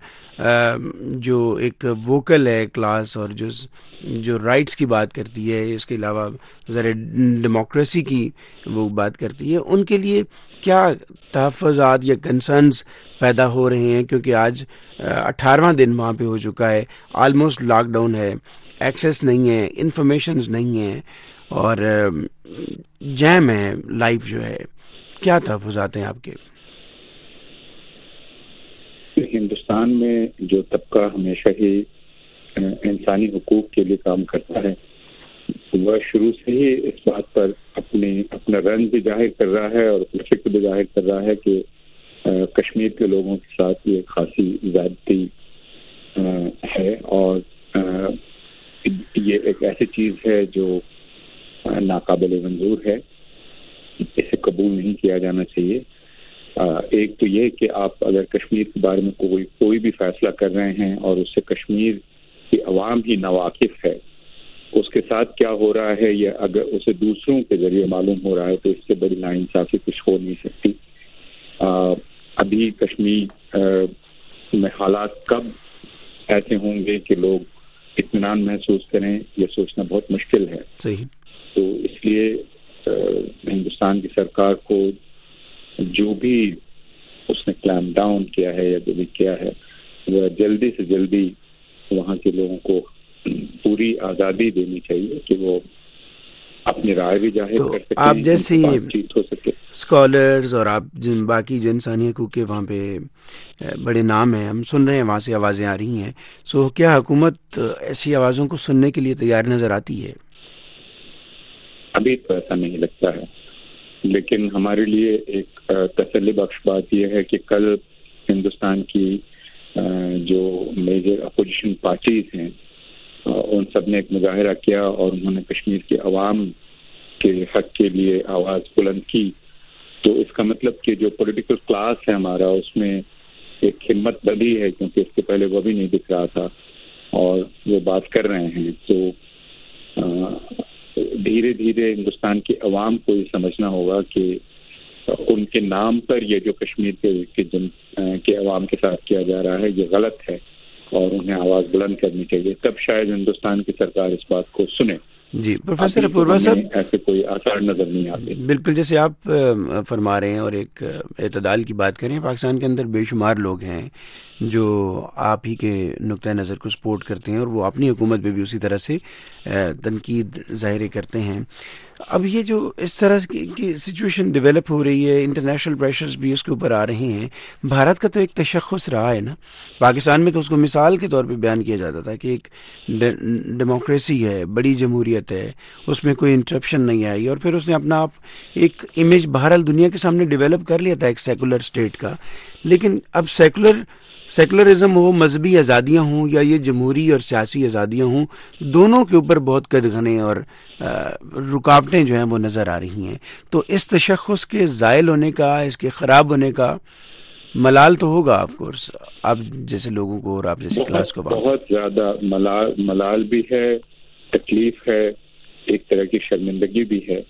جو ایک ووکل ہے کلاس, اور جو رائٹس کی بات کرتی ہے, اس کے علاوہ ذرا ڈیموکریسی کی وہ بات کرتی ہے, ان کے لیے کیا تحفظات یا کنسرنز پیدا ہو رہے ہیں؟ کیونکہ آج 18واں دن وہاں پہ ہو چکا ہے, آلموسٹ لاک ڈاؤن ہے, ایکسیس نہیں ہے, انفارمیشنز نہیں ہیں, اور جیم ہے لائف جو ہے. کیا تحفظات ہیں آپ کے؟ ہندوستان میں جو طبقہ ہمیشہ ہی انسانی حقوق کے لیے کام کرتا ہے, وہ شروع سے ہی اس بات پر اپنا رنج بھی ظاہر کر رہا ہے اور اپنا فکر بھی ظاہر کر رہا ہے کہ کشمیر کے لوگوں کے ساتھ یہ خاصی زیادتی ہے, اور یہ ایک ایسی چیز ہے جو ناقابل منظور ہے, اسے قبول نہیں کیا جانا چاہیے. ایک تو یہ کہ آپ اگر کشمیر کے بارے میں کوئی بھی فیصلہ کر رہے ہیں اور اس سے کشمیر کی عوام ہی ناواقف ہے, اس کے ساتھ کیا ہو رہا ہے یا اگر اسے دوسروں کے ذریعے معلوم ہو رہا ہے, تو اس سے بڑی ناانصافی کچھ ہو نہیں سکتی. ابھی کشمیر میں حالات کب ایسے ہوں گے کہ لوگ اطمینان محسوس کریں, یہ سوچنا بہت مشکل ہے. صحیح. تو اس لیے ہندوستان کی سرکار کو جو بھی اس نے کلیم ڈاؤن کیا ہے یا جو بھی کیا ہے وہ جلدی سے جلدی وہاں کے لوگوں کو پوری آزادی دینی چاہیے کہ وہ اپنی رائے بھی ظاہر کر سکیں, آپ جیسے بات چیت ہو سکے. اسکالرز اور آپ باقی جو انسانی حقوق کے وہاں پہ بڑے نام ہیں, ہم سن رہے ہیں وہاں سے آوازیں آ رہی ہیں, سو کیا حکومت ایسی آوازوں کو سننے کے لیے تیار نظر آتی ہے؟ ابھی تو ایسا نہیں لگتا ہے, لیکن ہمارے لیے ایک تسلی بخش بات یہ ہے کہ کل ہندوستان کی جو میجر اپوزیشن پارٹیز ہیں ان سب نے ایک مظاہرہ کیا اور انہوں نے کشمیر کے عوام کے حق کے لیے آواز بلند کی. تو اس کا مطلب کہ جو پولیٹیکل کلاس ہے ہمارا اس میں ایک ہمت بڑھی ہے, کیونکہ اس سے پہلے وہ بھی نہیں دکھ رہا تھا اور وہ بات کر رہے ہیں. تو دھیرے دھیرے ہندوستان کے عوام کو یہ سمجھنا ہوگا کہ ان کے نام پر یہ جو کشمیر کے عوام کے ساتھ کیا جا رہا ہے یہ غلط ہے اور انہیں آواز بلند کرنی چاہیے. تب شاید ہندوستان کی سرکار اس بات کو سنے. جی پروفیسر اپوروا صاحب, ایسے کوئی آثار نظر نہیں آتے. بالکل جیسے آپ فرما رہے ہیں اور ایک اعتدال کی بات کریں, پاکستان کے اندر بے شمار لوگ ہیں جو آپ ہی کے نقطۂ نظر کو سپورٹ کرتے ہیں اور وہ اپنی حکومت پہ بھی اسی طرح سے تنقید ظاہر کرتے ہیں. اب یہ جو اس طرح کی سچویشن ڈیولپ ہو رہی ہے, انٹرنیشنل پریشرز بھی اس کے اوپر آ رہے ہیں. بھارت کا تو ایک تشخص رہا ہے نا, پاکستان میں تو اس کو مثال کے طور پہ بیان کیا جاتا تھا کہ ایک ڈیموکریسی ہے, بڑی جمہوریت ہے, اس میں کوئی انٹرپشن نہیں آئی, اور پھر اس نے اپنا آپ ایک امیج بہرحال دنیا کے سامنے ڈیولپ کر لیا تھا ایک سیکولر اسٹیٹ کا. لیکن اب سیکولرزم ہو, مذہبی آزادیاں ہوں یا یہ جمہوری اور سیاسی آزادیاں ہوں, دونوں کے اوپر بہت قدغنیں اور رکاوٹیں جو ہیں وہ نظر آ رہی ہیں. تو اس تشخص کے زائل ہونے کا, اس کے خراب ہونے کا ملال تو ہوگا آف کورس آپ جیسے لوگوں کو اور آپ جیسے کلاس کو. بہت زیادہ ملال بھی ہے, تکلیف ہے, ایک طرح کی شرمندگی بھی ہے,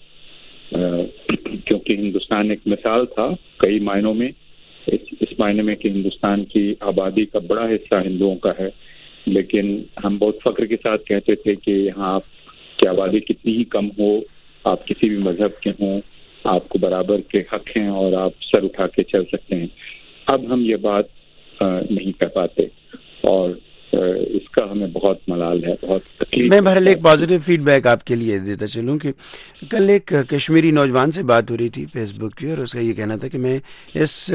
کیونکہ ہندوستان ایک مثال تھا کئی معنوں میں. اس معنی میں کہ ہندوستان کی آبادی کا بڑا حصہ ہندوؤں کا ہے, لیکن ہم بہت فخر کے ساتھ کہتے تھے کہ یہاں آپ کی آبادی کتنی ہی کم ہو, آپ کسی بھی مذہب کے ہوں, آپ کو برابر کے حق ہیں اور آپ سر اٹھا کے چل سکتے ہیں. اب ہم یہ بات نہیں کر پاتے اور اس کا ہمیں بہت ملال ہے, بہت تکلیف. میں بہرحال ایک پازیٹیو فیڈ بیک آپ کے لیے دیتا چلوں کہ کل ایک کشمیری نوجوان سے بات ہو رہی تھی فیس بک پہ, اور اس کا یہ کہنا تھا کہ میں اس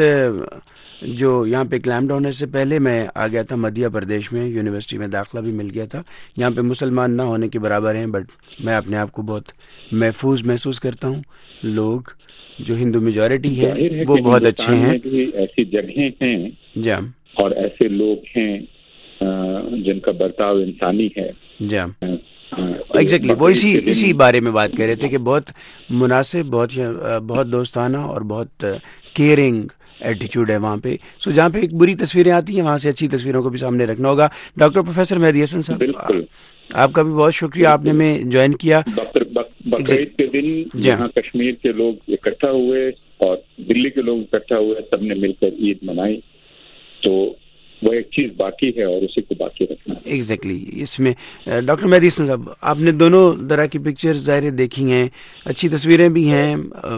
جو یہاں پہ کلیم ڈاؤن سے پہلے میں آ گیا تھا مدھیہ پردیش میں, یونیورسٹی میں داخلہ بھی مل گیا تھا. یہاں پہ مسلمان نہ ہونے کے برابر ہیں, بٹ میں اپنے آپ کو بہت محفوظ محسوس کرتا ہوں. لوگ جو ہندو میجورٹی ہے وہ بہت اچھے ہیں. ایسی جگہیں ہیں جی اور ایسے لوگ ہیں جن کا برتاؤ انسانی ہے. جی ایگزیکٹلی وہ اسی بارے میں بات کر رہے تھے کہ بہت مناسب, بہت دوستانہ اور بہت کیئرنگ ایٹیچیوڈ ہے وہاں پہ. سو جہاں پہ ایک بری تصویریں آتی ہیں وہاں سے اچھی تصویروں کو بھی سامنے رکھنا ہوگا. ڈاکٹر پروفیسر مہدی حسن صاحب, آپ کا بھی بہت شکریہ, آپ نے میں جوائن کیا. بقرعید کے دن جہاں کشمیر کے لوگ اکٹھا ہوئے اور دلی کے لوگ اکٹھا ہوئے, سب نے مل کر عید منائی, تو وہ ایک چیز باقی ہے اور اسی کو باقی رکھنا. ایگزیکٹلی اس میں ڈاکٹر مہدی حسن صاحب, آپ نے دونوں طرح کی پکچر ظاہر دیکھی ہیں, اچھی تصویریں بھی ہیں,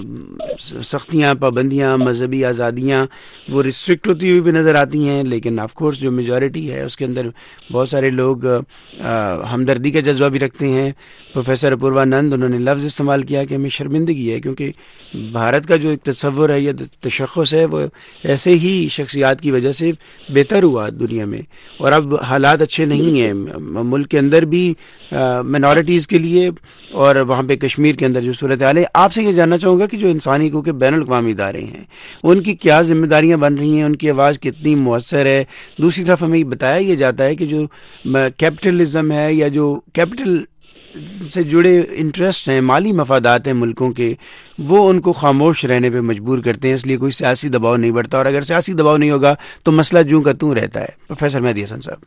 سختیاں, پابندیاں, مذہبی آزادیاں وہ ریسٹرکٹ ہوتی ہوئی بھی نظر آتی ہیں, لیکن آف کورس جو میجورٹی ہے اس کے اندر بہت سارے لوگ ہمدردی کا جذبہ بھی رکھتے ہیں. پروفیسر اپوروا نند, انہوں نے لفظ استعمال کیا کہ ہمیں شرمندگی ہے کیونکہ بھارت کا جو ایک تصور ہے یا تشخص ہے وہ ایسے ہی شخصیات کی وجہ سے بہتر ہوا دنیا میں, اور اب حالات اچھے نہیں ہیں ملک کے اندر بھی منارٹیز کے لیے, اور وہاں پہ کشمیر کے اندر جو صورتحال ہے. آپ سے یہ جاننا چاہوں گا کہ جو انسانی حقوق کے بین الاقوامی ادارے ہیں ان کی کیا ذمہ داریاں بن رہی ہیں, ان کی آواز کتنی مؤثر ہے. دوسری طرف ہمیں بتایا یہ جاتا ہے کہ جو کیپٹلزم ہے یا جو کیپٹل سے جڑے انٹرسٹ ہیں, مالی مفادات ہیں ملکوں کے, وہ ان کو خاموش رہنے پہ مجبور کرتے ہیں, اس لیے کوئی سیاسی دباؤ نہیں بڑھتا, اور اگر سیاسی دباؤ نہیں ہوگا تو مسئلہ جوں کا توں رہتا ہے. پروفیسر مہدی حسن صاحب.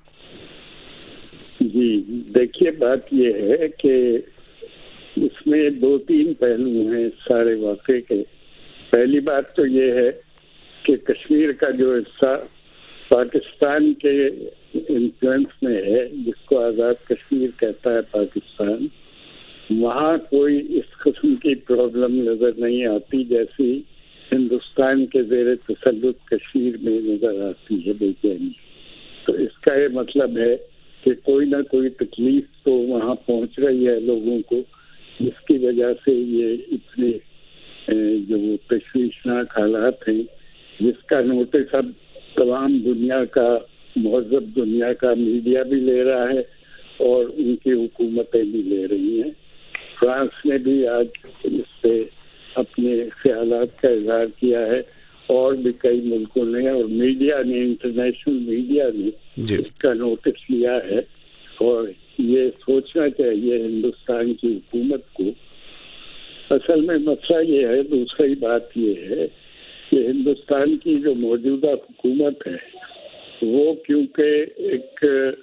جی دیکھیے, بات یہ ہے کہ اس میں 2-3 پہلو ہیں سارے واقعے کے. پہلی بات تو یہ ہے کہ کشمیر کا جو حصہ پاکستان کے انفلوئنس میں ہے, جس کو آزاد کشمیر کہتا ہے پاکستان, وہاں کوئی اس قسم کی پرابلم نظر نہیں آتی جیسی ہندوستان کے زیر تسلط کشمیر میں نظر آتی ہے بے چینی. تو اس کا یہ مطلب ہے کہ کوئی نہ کوئی تکلیف تو وہاں پہنچ رہی ہے لوگوں کو، جس کی وجہ سے یہ اتنے جو تشویشناک حالات ہیں، جس کا نوٹس اب تمام دنیا کا، مہذب دنیا کا میڈیا بھی لے رہا ہے اور ان کی حکومتیں بھی لے رہی ہیں. فرانس نے بھی آج اس پہ اپنے خیالات کا اظہار کیا ہے، اور بھی کئی ملکوں نے، اور میڈیا نے، انٹرنیشنل میڈیا نے اس کا نوٹس لیا ہے. اور یہ سوچنا چاہیے ہندوستان کی حکومت کو. اصل میں مسئلہ یہ ہے، دوسری بات یہ ہے کہ ہندوستان کی جو موجودہ حکومت ہے وہ کیونکہ ایک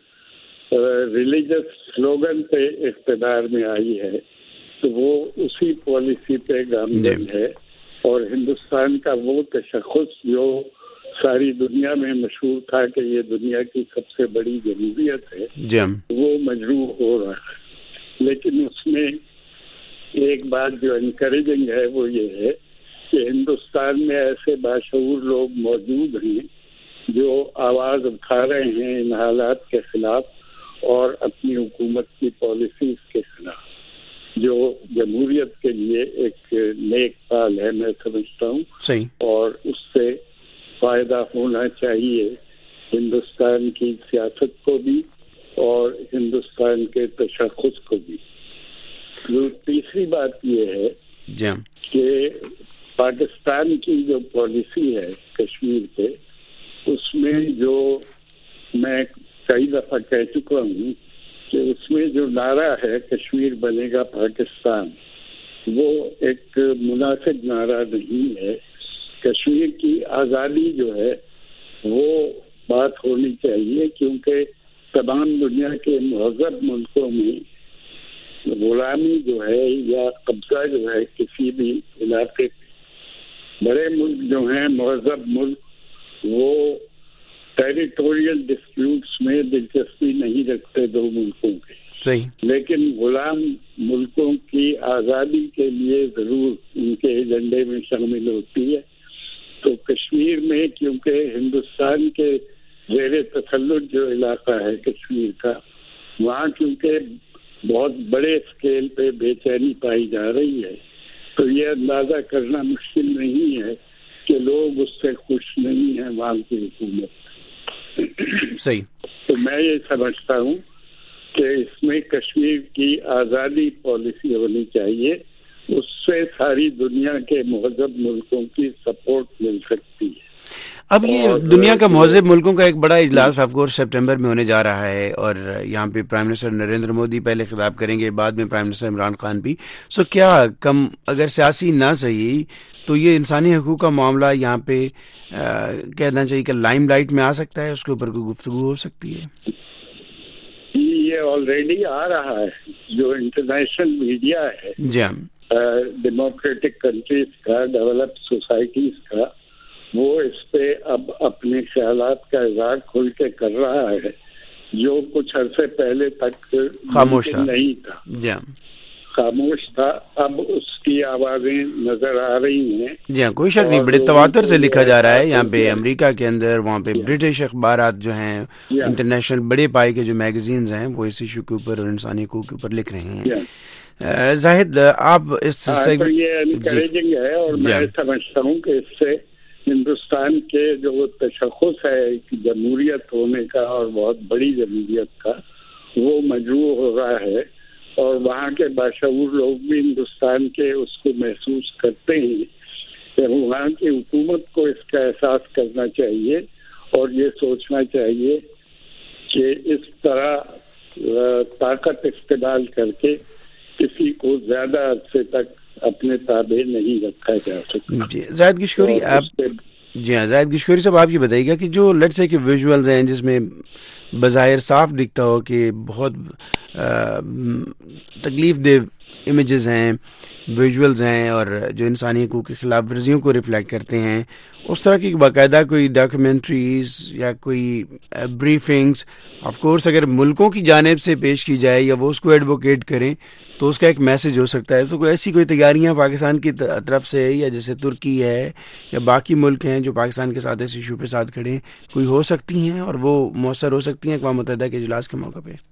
ریلیجس سلوگن پہ اقتدار میں آئی ہے، تو وہ اسی پالیسی پہ گامزن ہے. اور ہندوستان کا وہ تشخص جو ساری دنیا میں مشہور تھا کہ یہ دنیا کی سب سے بڑی جمہوریت ہے، وہ مجروح ہو رہا ہے. لیکن اس میں ایک بات جو انکریجنگ ہے وہ یہ ہے کہ ہندوستان میں ایسے باشعور لوگ موجود ہیں جو آواز اٹھا رہے ہیں ان حالات کے خلاف اور اپنی حکومت کی پالیسیز کے خلاف، جو جمہوریت کے لیے ایک نیک پال ہے، میں سمجھتا ہوں. صحیح. اور اس سے فائدہ ہونا چاہیے ہندوستان کی سیاست کو بھی اور ہندوستان کے تشخص کو بھی. تیسری بات یہ ہے کہ پاکستان کی جو پالیسی ہے کشمیر پہ، اس میں جو میں کئی دفعہ کہہ چکا ہوں کہ اس میں جو نعرہ ہے کشمیر بنے گا پاکستان، وہ ایک مناسب نعرہ نہیں ہے. کشمیر کی آزادی جو ہے وہ بات ہونی چاہیے، کیونکہ تمام دنیا کے مہذب ملکوں میں غلامی جو ہے یا قبضہ جو ہے کسی بھی علاقے پہ، بڑے ملک جو ہیں مہذب ملک، وہ ٹیریٹوریل ڈسپیوٹس میں دلچسپی نہیں رکھتے دو ملکوں کے. صحیح. لیکن غلام ملکوں کی آزادی کے لیے ضرور ان کے ایجنڈے میں شامل ہوتی ہے. تو کشمیر میں کیونکہ ہندوستان کے زیر تسلط جو علاقہ ہے کشمیر کا، وہاں کیونکہ بہت بڑے اسکیل پہ بے چینی پائی جا رہی ہے، تو یہ اندازہ کرنا مشکل نہیں ہے کہ لوگ اس سے خوش نہیں ہیں وہاں کی حکومت. صحیح. تو میں یہ سمجھتا ہوں کہ اس میں کشمیر کی آزادی پالیسی ہونی چاہیے، اس سے ساری دنیا کے مہذب ملکوں کی سپورٹ مل سکتی ہے. اب یہ دنیا کا مہذب ملکوں کا ایک بڑا اجلاس آف کورس سپٹمبر میں ہونے جا رہا ہے، اور یہاں پہ پرائم منسٹر نریندر مودی پہلے خطاب کریں گے، بعد میں پرائم منسٹر عمران خان بھی. سو کیا کم اگر سیاسی نہ صحیح تو یہ انسانی حقوق کا معاملہ یہاں پہ کہنا چاہیے کہ لائم لائٹ میں آ سکتا ہے، اس کے اوپر کوئی گفتگو ہو سکتی ہے؟ یہ آلریڈی آ رہا ہے. جو انٹرنیشنل میڈیا ہے ڈیموکریٹک کنٹریز کا، ڈیولپڈ سوسائٹیز کا، وہ اس پہ اب اپنے خیالات کا اظہار کھل کے کر رہا ہے، جو کچھ عرصے پہلے تک خاموش تھا. نہیں تھا، خاموش تھا. اب اس کی آوازیں نظر آ رہی ہیں. جی ہاں، کوئی شک نہیں، بڑے تواتر سے لکھا جا رہا ہے یہاں پہ امریکہ کے اندر، وہاں پہ برٹش اخبارات جو ہیں، انٹرنیشنل بڑے پائے کے جو میگزینز ہیں، وہ اس ایشو کے اوپر اور انسانی حقوق کے اوپر لکھ رہے ہیں. زاہد، آپ اس یہ انکریجنگ ہے، اور میں سمجھتا ہوں کہ اس سے ہندوستان کے جو تشخص ہے ایک جمہوریت ہونے کا اور بہت بڑی جمہوریت کا، وہ مجروح ہو رہا ہے. اور وہاں کے باشعور لوگ بھی ہندوستان کے اس کو محسوس کرتے ہیں کہ وہاں کی حکومت کو اس کا احساس کرنا چاہیے اور یہ سوچنا چاہیے کہ اس طرح طاقت استعمال کر کے کسی کو زیادہ عرصے تک اپنے تابع نہیں رکھا جا سکتا. جی زاہد گشکوری، جی ہاں زاہد گشکوری صاحب، آپ یہ بتائیے گا کہ جو لیٹس سے کہ ویژولز ہیں جس میں بظاہر صاف دکھتا ہو کہ بہت تکلیف دہ امیجز ہیں، ویژولز ہیں اور جو انسانی حقوق کی خلاف ورزیوں کو ریفلیکٹ کرتے ہیں، اس طرح کی باقاعدہ کوئی ڈاکیومنٹریز یا کوئی بریفنگز آف کورس اگر ملکوں کی جانب سے پیش کی جائے یا وہ اس کو ایڈوکیٹ کریں تو اس کا ایک میسج ہو سکتا ہے. تو کوئی ایسی کوئی تیاریاں پاکستان کی طرف سے یا جیسے ترکی ہے یا باقی ملک ہیں جو پاکستان کے ساتھ اس ایشو پہ ساتھ کھڑے ہیں، کوئی ہو سکتی ہیں اور وہ مؤثر ہو سکتی ہیں اقوام متحدہ کے اجلاس کے موقع پہ؟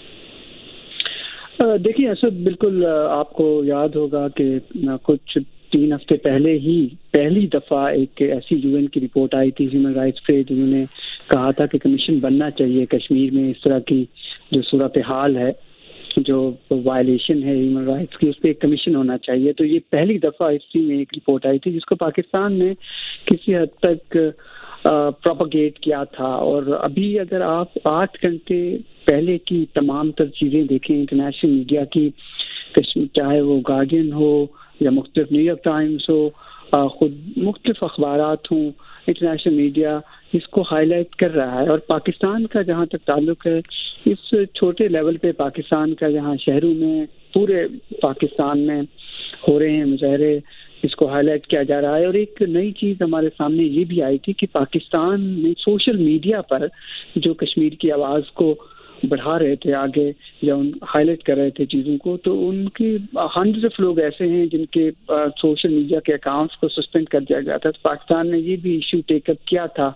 دیکھیے اسد، بالکل آپ کو یاد ہوگا کہ کچھ 3 ہفتے پہلے ہی پہلی دفعہ ایک ایسی یو این کی رپورٹ آئی تھی ہیومن رائٹس پہ، جنہوں نے کہا تھا کہ کمیشن بننا چاہیے کشمیر میں اس طرح کی جو صورتحال ہے، جو وائلیشن ہے ہیومن رائٹس کی، اس پہ ایک کمیشن ہونا چاہیے. تو یہ پہلی دفعہ ہسٹری میں ایک رپورٹ آئی تھی جس کو پاکستان نے کسی حد تک پروپیگیٹ کیا تھا. اور ابھی اگر آپ 8 گھنٹے پہلے کی تمام تر چیزیں دیکھیں انٹرنیشنل میڈیا کی، چاہے وہ گارڈین ہو یا مختلف نیو یارک ٹائمز ہو، خود مختلف اخبارات ہوں، انٹرنیشنل میڈیا اس کو ہائی لائٹ کر رہا ہے. اور پاکستان کا جہاں تک تعلق ہے، اس چھوٹے لیول پہ پاکستان کا جہاں شہروں میں پورے پاکستان میں ہو رہے ہیں مظاہرے، اس کو ہائی لائٹ کیا جا رہا ہے. اور ایک نئی چیز ہمارے سامنے یہ بھی آئی تھی کہ پاکستان میں سوشل میڈیا پر جو کشمیر کی آواز کو بڑھا رہے تھے آگے یا ہائی لائٹ کر رہے تھے چیزوں کو، تو ان کے ہنڈریڈ آف لوگ ایسے ہیں جن کے سوشل میڈیا کے اکاؤنٹس کو سسپینڈ کر دیا گیا تھا. تو پاکستان نے یہ بھی ایشو ٹیک اپ کیا تھا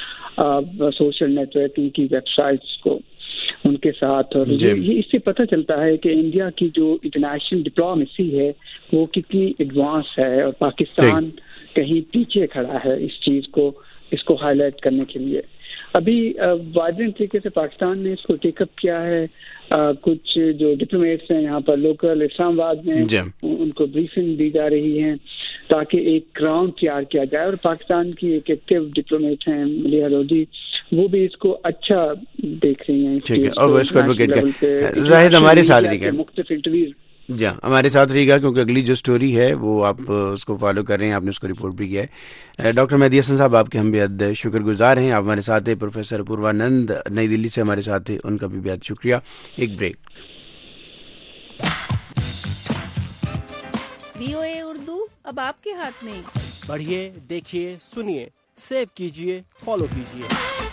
سوشل نیٹ ورکنگ کی ویب سائٹس کو ان کے ساتھ. اور یہ اس سے پتہ چلتا ہے کہ انڈیا کی جو انٹرنیشنل ڈپلومیسی ہے وہ کتنی ایڈوانس ہے، اور پاکستان کہیں پیچھے کھڑا ہے اس کو ہائی لائٹ کرنے کے لیے. ابھی وائبرنٹ طریقے سے پاکستان نے اس کو ٹیک اپ کیا ہے. کچھ جو ڈپلومیٹس ہیں یہاں پر لوکل اسلام آباد میں، ان کو بریفنگ دی جا رہی ہے تاکہ ایک گراؤنڈ تیار کیا جائے. اور پاکستان کی ایک ایکٹیو ڈپلومیٹ ہیں ملیحہ لودھی، وہ بھی اس کو اچھا دیکھ رہی ہیں. ٹھیک ہے، اور وہ اس کو ایڈوکیٹ کریں. زاہد ہمارے ساتھ رہی گا، مختلف انٹرویوز جی ہمارے ساتھ رہے گا کیونکہ اگلی جو سٹوری ہے وہ آپ اس کو فالو کر رہے ہیں، آپ نے اس کو رپورٹ بھی کیا ہے. ڈاکٹر مہدی حسن صاحب آپ کے ہم بے حد شکر گزار ہیں، آپ ہمارے ساتھ ہیں. پروفیسر پوروانند نئی دلی سے ہمارے ساتھ ہیں، ان کا بھی بے حد شکریہ. ایک بریک. VOA اردو اب آپ کے ہاتھ میں. پڑھیے، دیکھیے، سنیے، سیو کیجیے، فالو کیجیے.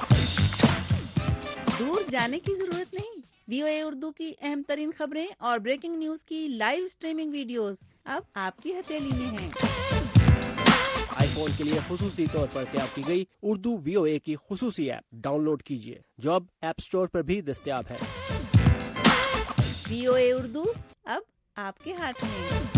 دور جانے کی ضرورت نہیں. VOA اردو کی اہم ترین خبریں اور بریکنگ نیوز کی لائیو سٹریمنگ ویڈیوز اب آپ کی ہتھیلی میں ہیں. آئی فون کے لیے خصوصی طور پر تیار کی گئی اردو VOA کی خصوصی ایپ ڈاؤن لوڈ کیجیے، جو اب ایپ سٹور پر بھی دستیاب ہے. VOA اردو اب آپ کے ہاتھ میں.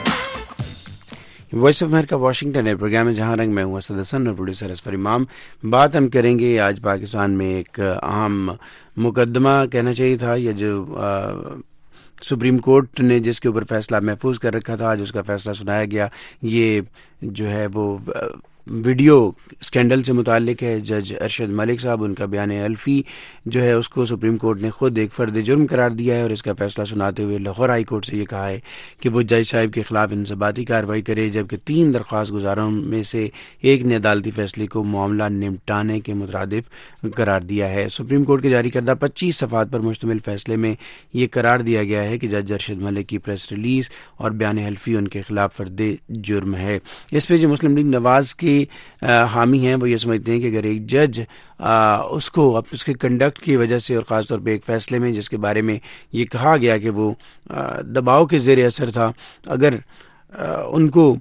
وائس آف امریکہ واشنگٹن ہے، پروگرام ہے جہاں رنگ. میں ہوں اسد حسن اور پروڈیوسر اصفر امام. بات ہم کریں گے آج پاکستان میں ایک اہم مقدمہ کہنا چاہیے تھا، یہ جو سپریم کورٹ نے جس کے اوپر فیصلہ محفوظ کر رکھا تھا، آج اس کا فیصلہ سنایا گیا. یہ جو ہے وہ ویڈیو اسکینڈل سے متعلق ہے. جج ارشد ملک صاحب، ان کا بیان حلفی جو ہے اس کو سپریم کورٹ نے خود ایک فرد جرم قرار دیا ہے، اور اس کا فیصلہ سناتے ہوئے لاہور ہائی کورٹ سے یہ کہا ہے کہ وہ جج صاحب کے خلاف انضباطی کارروائی کرے، جبکہ 3 درخواست گزاروں میں سے ایک نے عدالتی فیصلے کو معاملہ نمٹانے کے مترادف قرار دیا ہے. سپریم کورٹ کے جاری کردہ 25 صفحات پر مشتمل فیصلے میں یہ قرار دیا گیا ہے کہ جج ارشد ملک کی پریس ریلیز اور بیان حلفی ان کے خلاف فرد جرم ہے. اس پہ جو مسلم لیگ نواز کے حامی ہیں وہ یہ سمجھتے ہیں کہ اگر ایک جج اس کو اس کے کنڈکٹ کی وجہ سے، اور خاص طور پہ ایک فیصلے میں جس کے بارے میں یہ کہا گیا کہ وہ دباؤ کے زیر اثر تھا، اگر ان کو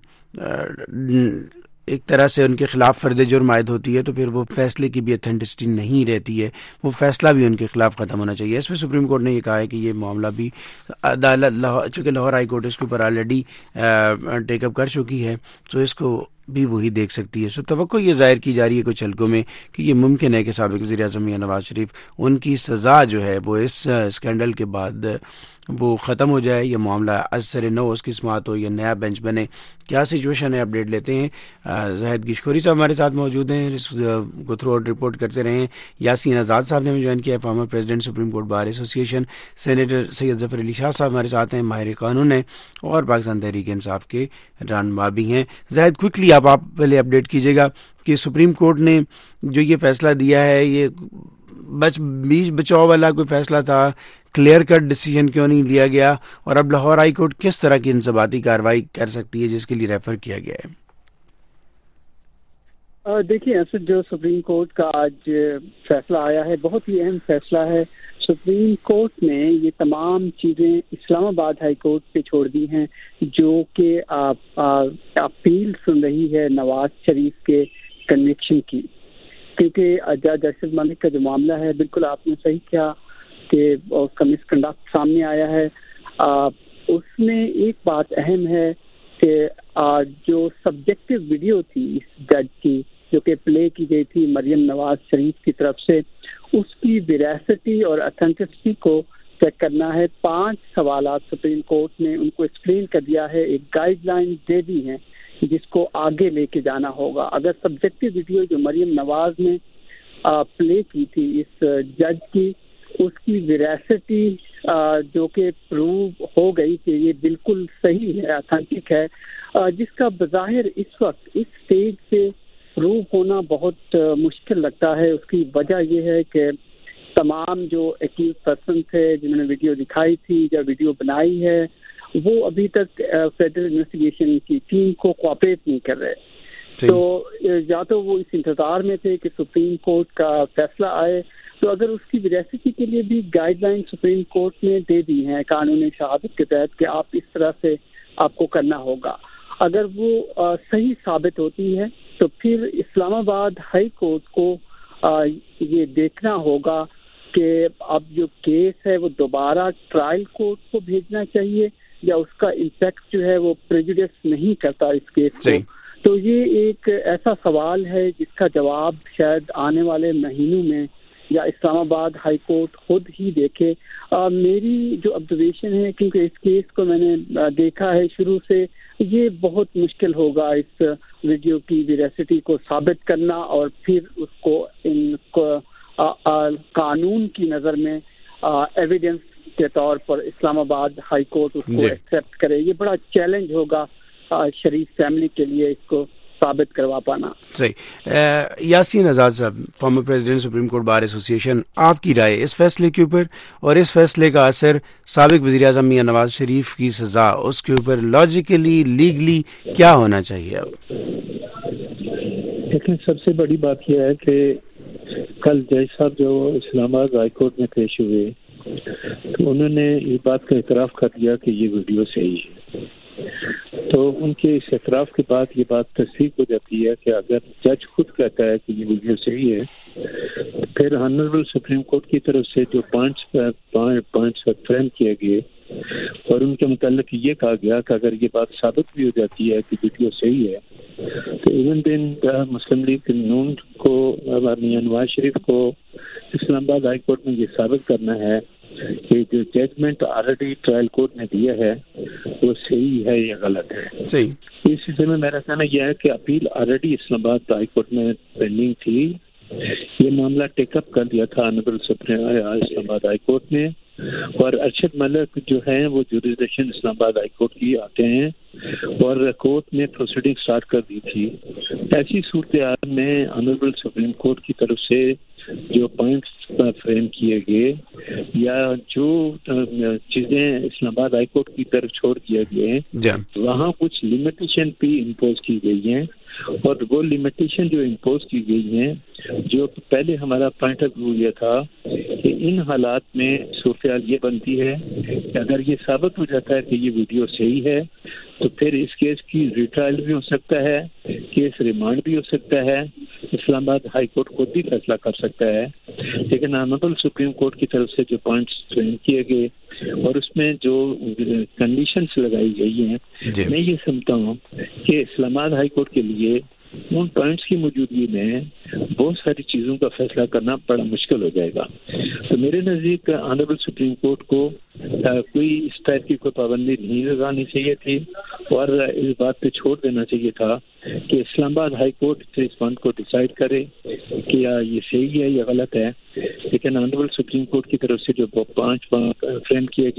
ایک طرح سے ان کے خلاف فرد جرم عائد ہوتی ہے تو پھر وہ فیصلے کی بھی اتھینٹسٹی نہیں رہتی ہے، وہ فیصلہ بھی ان کے خلاف ختم ہونا چاہیے. اس پہ سپریم کورٹ نے یہ کہا ہے کہ یہ معاملہ بھی عدالت چونکہ لاہور ہائی کورٹ اس کے اوپر آلریڈی ٹیک اپ کر چکی ہے، تو اس کو بھی وہی دیکھ سکتی ہے. سو توقع یہ ظاہر کی جا رہی ہے کچھ حلقوں میں کہ یہ ممکن ہے کہ سابق وزیر اعظم نواز شریف ان کی سزا جو ہے وہ اس اسکینڈل کے بعد وہ ختم ہو جائے، یہ معاملہ از سر نو اس کی سماعت ہو یا نیا بینچ بنے. کیا سچویشن ہے اپڈیٹ لیتے ہیں. زاہد گشخوری صاحب ہمارے ساتھ موجود ہیں، اس کو تھرو آؤٹ رپورٹ کرتے رہے ہیں. یاسین آزاد صاحب نے ہمیں جوائن کیا ہے، former president Supreme Court Bar Association. Senator سید ظفر علی شاہ صاحب ہمارے ساتھ ہیں، ماہر قانون ہیں اور پاکستان تحریک انصاف کے رہنما بھی ہیں. زاہد کوئکلی آپ پہلے اپڈیٹ کیجیے گا کہ سپریم کورٹ نے جو یہ فیصلہ دیا ہے، یہ بیچ بچاؤ والا کوئی فیصلہ تھا؟ کلیئر کٹ ڈیسیجن کیوں نہیں لیا گیا؟ اور اب لاہور ہائی کورٹ کس طرح کی انضباطی کارروائی کر سکتی ہے جس کے لیے ریفر کیا گیا ہے؟ دیکھیے اسد، جو سپریم کورٹ کا آج فیصلہ آیا ہے بہت ہی اہم فیصلہ ہے. سپریم کورٹ نے یہ تمام چیزیں اسلام آباد ہائی کورٹ پہ چھوڑ دی ہیں جو کہ اپیل سن رہی ہے نواز شریف کے کنوکشن کی. کیونکہ جج ارشد ملک کا جو معاملہ ہے، بالکل آپ نے صحیح کہا کہ اس کا مس کنڈکٹ سامنے آیا ہے. اس میں ایک بات اہم ہے کہ جو سبجیکٹو ویڈیو تھی اس جج کی جو کہ پلے کی گئی تھی مریم نواز شریف کی طرف سے، اس کی ویراسٹی اور اتھینٹسٹی کو چیک کرنا ہے. 5 سوالات سپریم کورٹ نے ان کو ایکسپلین کر دیا ہے، ایک گائیڈ لائن دے دی ہیں جس کو آگے لے کے جانا ہوگا. اگر سبجیکٹو ویڈیو جو مریم نواز نے پلے کی تھی اس جج کی، اس کی ویراسٹی جو کہ پروو ہو گئی کہ یہ بالکل صحیح ہے، اتھینٹک ہے، جس کا بظاہر اس وقت اس سٹیج پہ پروو ہونا بہت مشکل لگتا ہے. اس کی وجہ یہ ہے کہ تمام جو ایکیوز پرسن تھے جنہوں نے ویڈیو دکھائی تھی یا ویڈیو بنائی ہے، وہ ابھی تک فیڈرل انویسٹیگیشن کی ٹیم کو کوآپریٹ نہیں کر رہے. تو یا تو وہ اس انتظار میں تھے کہ سپریم کورٹ کا فیصلہ آئے، تو اگر اس کی ویراسٹی کے لیے بھی گائیڈ لائن سپریم کورٹ نے دے دی ہیں قانون شہادت کے تحت کہ آپ اس طرح سے آپ کو کرنا ہوگا. اگر وہ صحیح ثابت ہوتی ہے تو پھر اسلام آباد ہائی کورٹ کو یہ دیکھنا ہوگا کہ اب جو کیس ہے وہ دوبارہ ٹرائل کورٹ کو بھیجنا چاہیے یا اس کا امپیکٹ جو ہے وہ پریجوڈس نہیں کرتا اس کیس کو. تو یہ ایک ایسا سوال ہے جس کا جواب شاید آنے والے مہینوں میں یا اسلام آباد ہائی کورٹ خود ہی دیکھے. میری جو آبزرویشن ہے، کیونکہ اس کیس کو میں نے دیکھا ہے شروع سے، یہ بہت مشکل ہوگا اس ویڈیو کی ویراسٹی کو ثابت کرنا اور پھر اس کو قانون کی نظر میں ایویڈنس کے طور پر اسلام آباد ہائی کورٹ اس کو ایکسیپٹ کرے. یہ بڑا چیلنج ہوگا شریف فیملی کے لیے اس کو ثابت کروا پانا. صحیح. یاسین آزاد صاحب، former president Supreme Court Bar Association, آپ کی رائے اس فیصلے کے اوپر اور اس فیصلے کا اثر سابق وزیر اعظم میاں نواز شریف کی سزا اس کے اوپر لاجیکلی لیگلی کیا ہونا چاہیے؟ اب لیکن سب سے بڑی بات یہ ہے کہ کل جج صاحب جو اسلام آباد ہائی کورٹ میں پیش ہوئے تو انہوں نے اس بات کا اعتراف کر دیا کہ یہ ویڈیو صحیح ہے. تو ان کے اس اعتراف کے بعد یہ بات تصدیق ہو جاتی ہے کہ اگر جج خود کہتا ہے کہ یہ ویڈیو صحیح ہے، پھر آنریبل سپریم کورٹ کی طرف سے جو پوائنٹس فریم کیے گئے اور ان کے متعلق یہ کہا گیا کہ اگر یہ بات ثابت بھی ہو جاتی ہے کہ ویڈیو صحیح ہے تو ایون دن مسلم لیگ نون کو میاں نواز شریف کو اسلام آباد ہائی کورٹ میں یہ ثابت کرنا ہے کہ جو ججمنٹ آلریڈی ٹرائل کورٹ نے دیا ہے وہ صحیح ہے یا غلط ہے. صحیح. اس سلسلے میں میرا کہنا یہ ہے کہ اپیل آلریڈی اسلام آباد ہائی کورٹ میں پینڈنگ تھی. یہ معاملہ ٹیک اپ کر دیا تھا آنریبل اسلام آباد ہائی کورٹ نے، اور ارشد ملک جو ہیں وہ جوریسڈکشن اسلام آباد ہائی کورٹ کی آتے ہیں اور کورٹ نے پروسیڈنگ سٹارٹ کر دی تھی. ایسی صورتحال میں آنریبل سپریم کورٹ کی طرف سے جو پوائنٹس فریم کیے گئے یا جو چیزیں اسلام آباد ہائی کورٹ کی طرف چھوڑ دیے گئے ہیں وہاں کچھ لمیٹیشن بھی امپوز کی گئی ہیں، اور وہ لمیٹیشن جو امپوز کی گئی ہیں، جو پہلے ہمارا پوائنٹ آف ویو یہ تھا کہ ان حالات میں صورتحال یہ بنتی ہے کہ اگر یہ ثابت ہو جاتا ہے کہ یہ ویڈیو صحیح ہے تو پھر اس کیس کی ریٹرائل بھی ہو سکتا ہے، کیس ریمانڈ بھی ہو سکتا ہے، اسلام آباد ہائی کورٹ خود بھی فیصلہ کر سکتا ہے. لیکن آنریبل سپریم کورٹ کی طرف سے جو پوائنٹس فریم کیے گئے اور اس میں جو کنڈیشنز لگائی گئی ہیں، میں یہ سمجھتا ہوں کہ اسلام آباد ہائی کورٹ کے لیے ان پوائنٹس کی موجودگی میں بہت ساری چیزوں کا فیصلہ کرنا بڑا مشکل ہو جائے گا. تو میرے نزدیک آنریبل سپریم کورٹ کو کوئی اس ٹائپ کی کوئی پابندی نہیں لگانی چاہیے تھی اور اس بات پہ چھوڑ دینا چاہیے تھا کہ اسلام آباد ہائی کورٹ اس پوائنٹ کو ڈیسائیڈ کرے کہ یہ صحیح ہے یا غلط ہے. لیکن آنریبل سپریم کورٹ کی طرف سے جو 5 فریم کیے گئے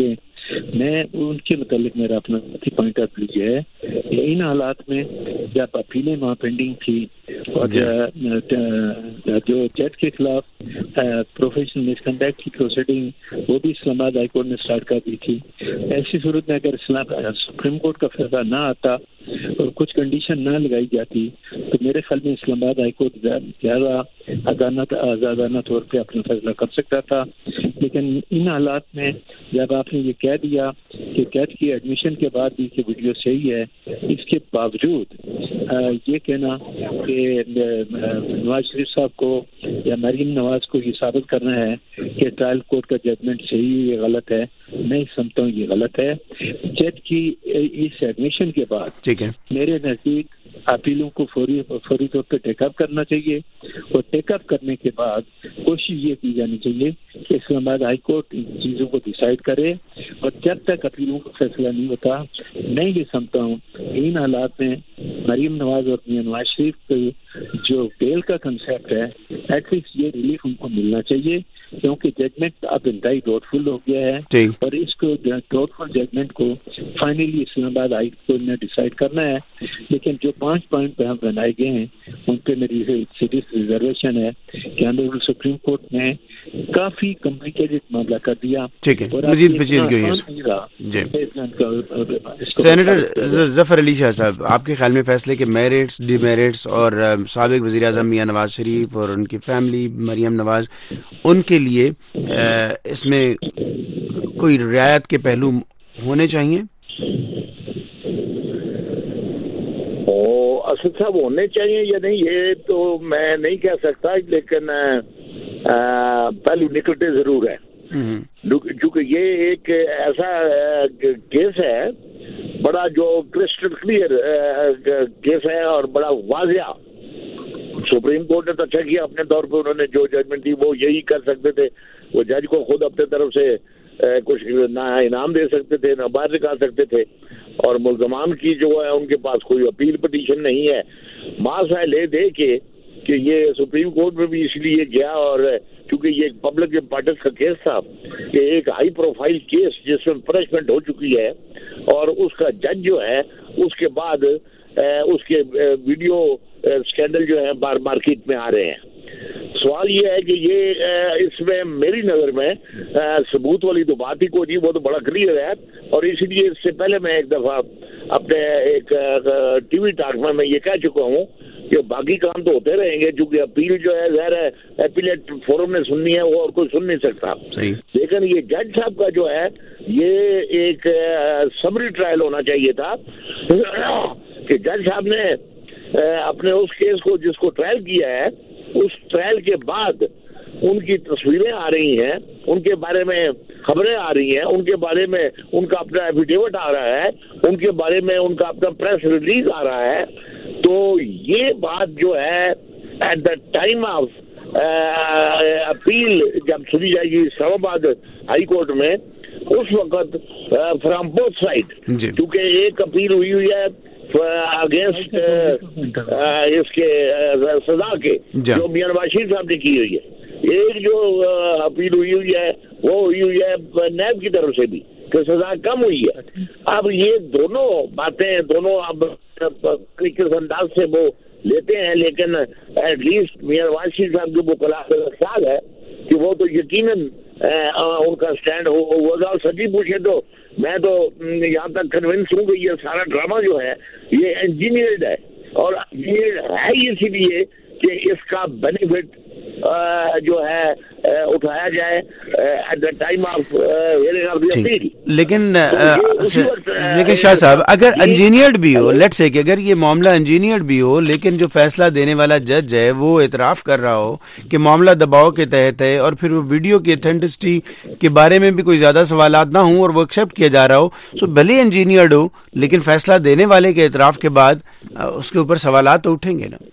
میں ان کے متعلق میرا اپنا پوائنٹ آف ویو یہ ہے کہ ان حالات میں جب اپیلیں وہاں پینڈنگ تھی اور جو جج کے خلاف پروفیشنل مس کنڈکٹ کی پروسیڈنگ وہ بھی اسلام آباد ہائی کورٹ نے اسٹارٹ کر دی تھی. ایسی صورت میں اگر سپریم کورٹ کا فیصلہ نہ آتا اور کچھ کنڈیشن نہ لگائی جاتی تو میرے خیال میں اسلام آباد ہائی کورٹ زیادہ آزادانہ طور پہ اپنا فیصلہ کر سکتا تھا. لیکن ان حالات میں جب آپ نے یہ کہہ دیا کہ قید کی ایڈمیشن کے بعد بھی کہ ویڈیو صحیح ہے, اس کے باوجود یہ کہنا کہ نواز شریف صاحب کو یا مریم نواز کو یہ ثابت کرنا ہے کہ ٹرائل کورٹ کا ججمنٹ صحیح یا غلط ہے, میں سمجھتا ہوں یہ غلط ہے. جج کی اس ایڈمیشن کے بعد میرے نزدیک اپیلوں کو فوری طور پہ ٹیک اپ کرنا چاہیے, اور ٹیک اپ کرنے کے بعد کوشش یہ کی جانی چاہیے کہ اسلام آباد ہائی کورٹ ان چیزوں کو ڈیسائیڈ کرے, اور جب تک اپیلوں کا فیصلہ نہیں ہوتا میں یہ سمجھتا ہوں ان حالات میں مریم نواز اور میاں نواز شریف کے جو بیل کا کنسیپٹ ہے ایٹ لیسٹ یہ ریلیف ان کو ملنا چاہیے, کیونکہ ججمنٹ اب انتہائی ڈاؤٹ فل ہو گیا ہے اور اس کو ڈاؤٹ فل ججمنٹ کو finally Islamabad High court نے ڈیسائیڈ کرنا ہے. لیکن جو 5 پوائنٹ پہ ہم بنائے گئے ہیں ان پہ میری سیریس ریزرویشن ہے کہ آنریبل سپریم کورٹ نے کافی کمپلیکیٹڈ معاملہ کر دیا. مزید پیچیدگی ہے. سینیٹر ظفر علی شاہ صاحب, آپ کے خیال میں فیصلے کے میرٹس, ڈی میرٹس اور سابق وزیر اعظم میاں نواز شریف اور ان کی فیملی مریم نواز, ان کے لیے اس میں کوئی رعایت کے پہلو ہونے چاہیے؟ اسد صاحب ہونے چاہیے یا نہیں یہ تو میں نہیں کہہ سکتا, لیکن پہلو نکلتے ضرور ہے, کیونکہ یہ ایک ایسا کیس ہے بڑا جو کرسٹل کلیئر کیس ہے اور بڑا واضح. سپریم کورٹ نے تو اچھا کیا اپنے طور پہ, انہوں نے جو ججمنٹ دی وہ یہی کر سکتے تھے, وہ جج کو خود اپنے طرف سے کچھ نہ انعام دے سکتے تھے نہ باہر نکال سکتے تھے, اور ملزمان کی جو ہے ان کے پاس کوئی اپیل پٹیشن نہیں ہے. ماسا لے دے کے کہ یہ سپریم کورٹ میں بھی اس لیے گیا, اور چونکہ یہ ایک پبلک امپورٹنس کا کیس تھا کہ ایک ہائی پروفائل کیس جس میں پنشمنٹ ہو چکی ہے, اور اس کا جج جو ہے اس کے بعد اس کے ویڈیو اسکینڈل جو ہے مارکیٹ میں آ رہے ہیں. سوال یہ ہے کہ یہ اس میں میری نظر میں ثبوت والی تو بات ہی کوئی نہیں, وہ تو بڑا کلیئر ہے, اور اسی لیے اس سے پہلے میں ایک دفعہ اپنے ایک ٹی وی ٹاک میں یہ کہہ چکا ہوں کہ باقی کام تو ہوتے رہیں گے, چونکہ اپیل جو ہے ظاہر ہے اپیلیٹ فورم نے سننی ہے, وہ اور کوئی سن نہیں سکتا. لیکن یہ جج صاحب کا جو ہے یہ ایک سمری ٹرائل ہونا چاہیے تھا کہ جج صاحب نے اپنے اس کیس کو جس کو ٹرائل کیا ہے اس ٹرائل کے بعد ان کی تصویریں آ رہی ہیں, ان کے بارے میں خبریں آ رہی ہیں, ان کے بارے میں ان کا اپنا ایفیڈیوٹ آ رہا ہے, ان کے بارے میں ان کا اپنا پریس ریلیز آ رہا ہے. تو یہ بات جو ہے at the time of appeal جب سنی جائے گی اسلام آباد ہائی کورٹ میں, اس وقت فرام بوتھ سائڈ, کیونکہ ایک اپیل ہوئی ہے اگینسٹ اس کے سزا کے جو میاں نواز شریف صاحب نے کی ہوئی ہے, ایک جو اپیل ہوئی ہے وہ ہوئی ہے نیب کی طرف سے بھی کہ سزا کم ہوئی ہے. اب یہ دونوں باتیں دونوں اب کس انداز سے وہ لیتے ہیں, لیکن ایٹ لیسٹ میاں نواز شریف صاحب کے وہ خیال ہے کہ وہ تو یقیناً ان کا اسٹینڈ ہوگا. سچی پوچھے تو میں تو یہاں تک کنونس ہوں کہ یہ سارا ڈرامہ جو ہے یہ انجینئرڈ ہے, اور یہ ہے اسی لیے کہ اس کا بینیفٹ جو ہے اٹھایا جائے at the time of appeal. لیکن شاہ صاحب اگر انجینئرڈ بھی ہو, لیٹس سے کہ اگر یہ معاملہ انجینئرڈ بھی ہو, لیکن جو فیصلہ دینے والا جج ہے وہ اعتراف کر رہا ہو کہ معاملہ دباؤ کے تحت ہے, اور پھر وہ ویڈیو کی اتھینٹسٹی کے بارے میں بھی کوئی زیادہ سوالات نہ ہوں اور وہ ایکسیپٹ کیا جا رہا ہو, سو بھلے انجینئرڈ ہو لیکن فیصلہ دینے والے کے اعتراف کے بعد اس کے اوپر سوالات تو اٹھیں گے نا.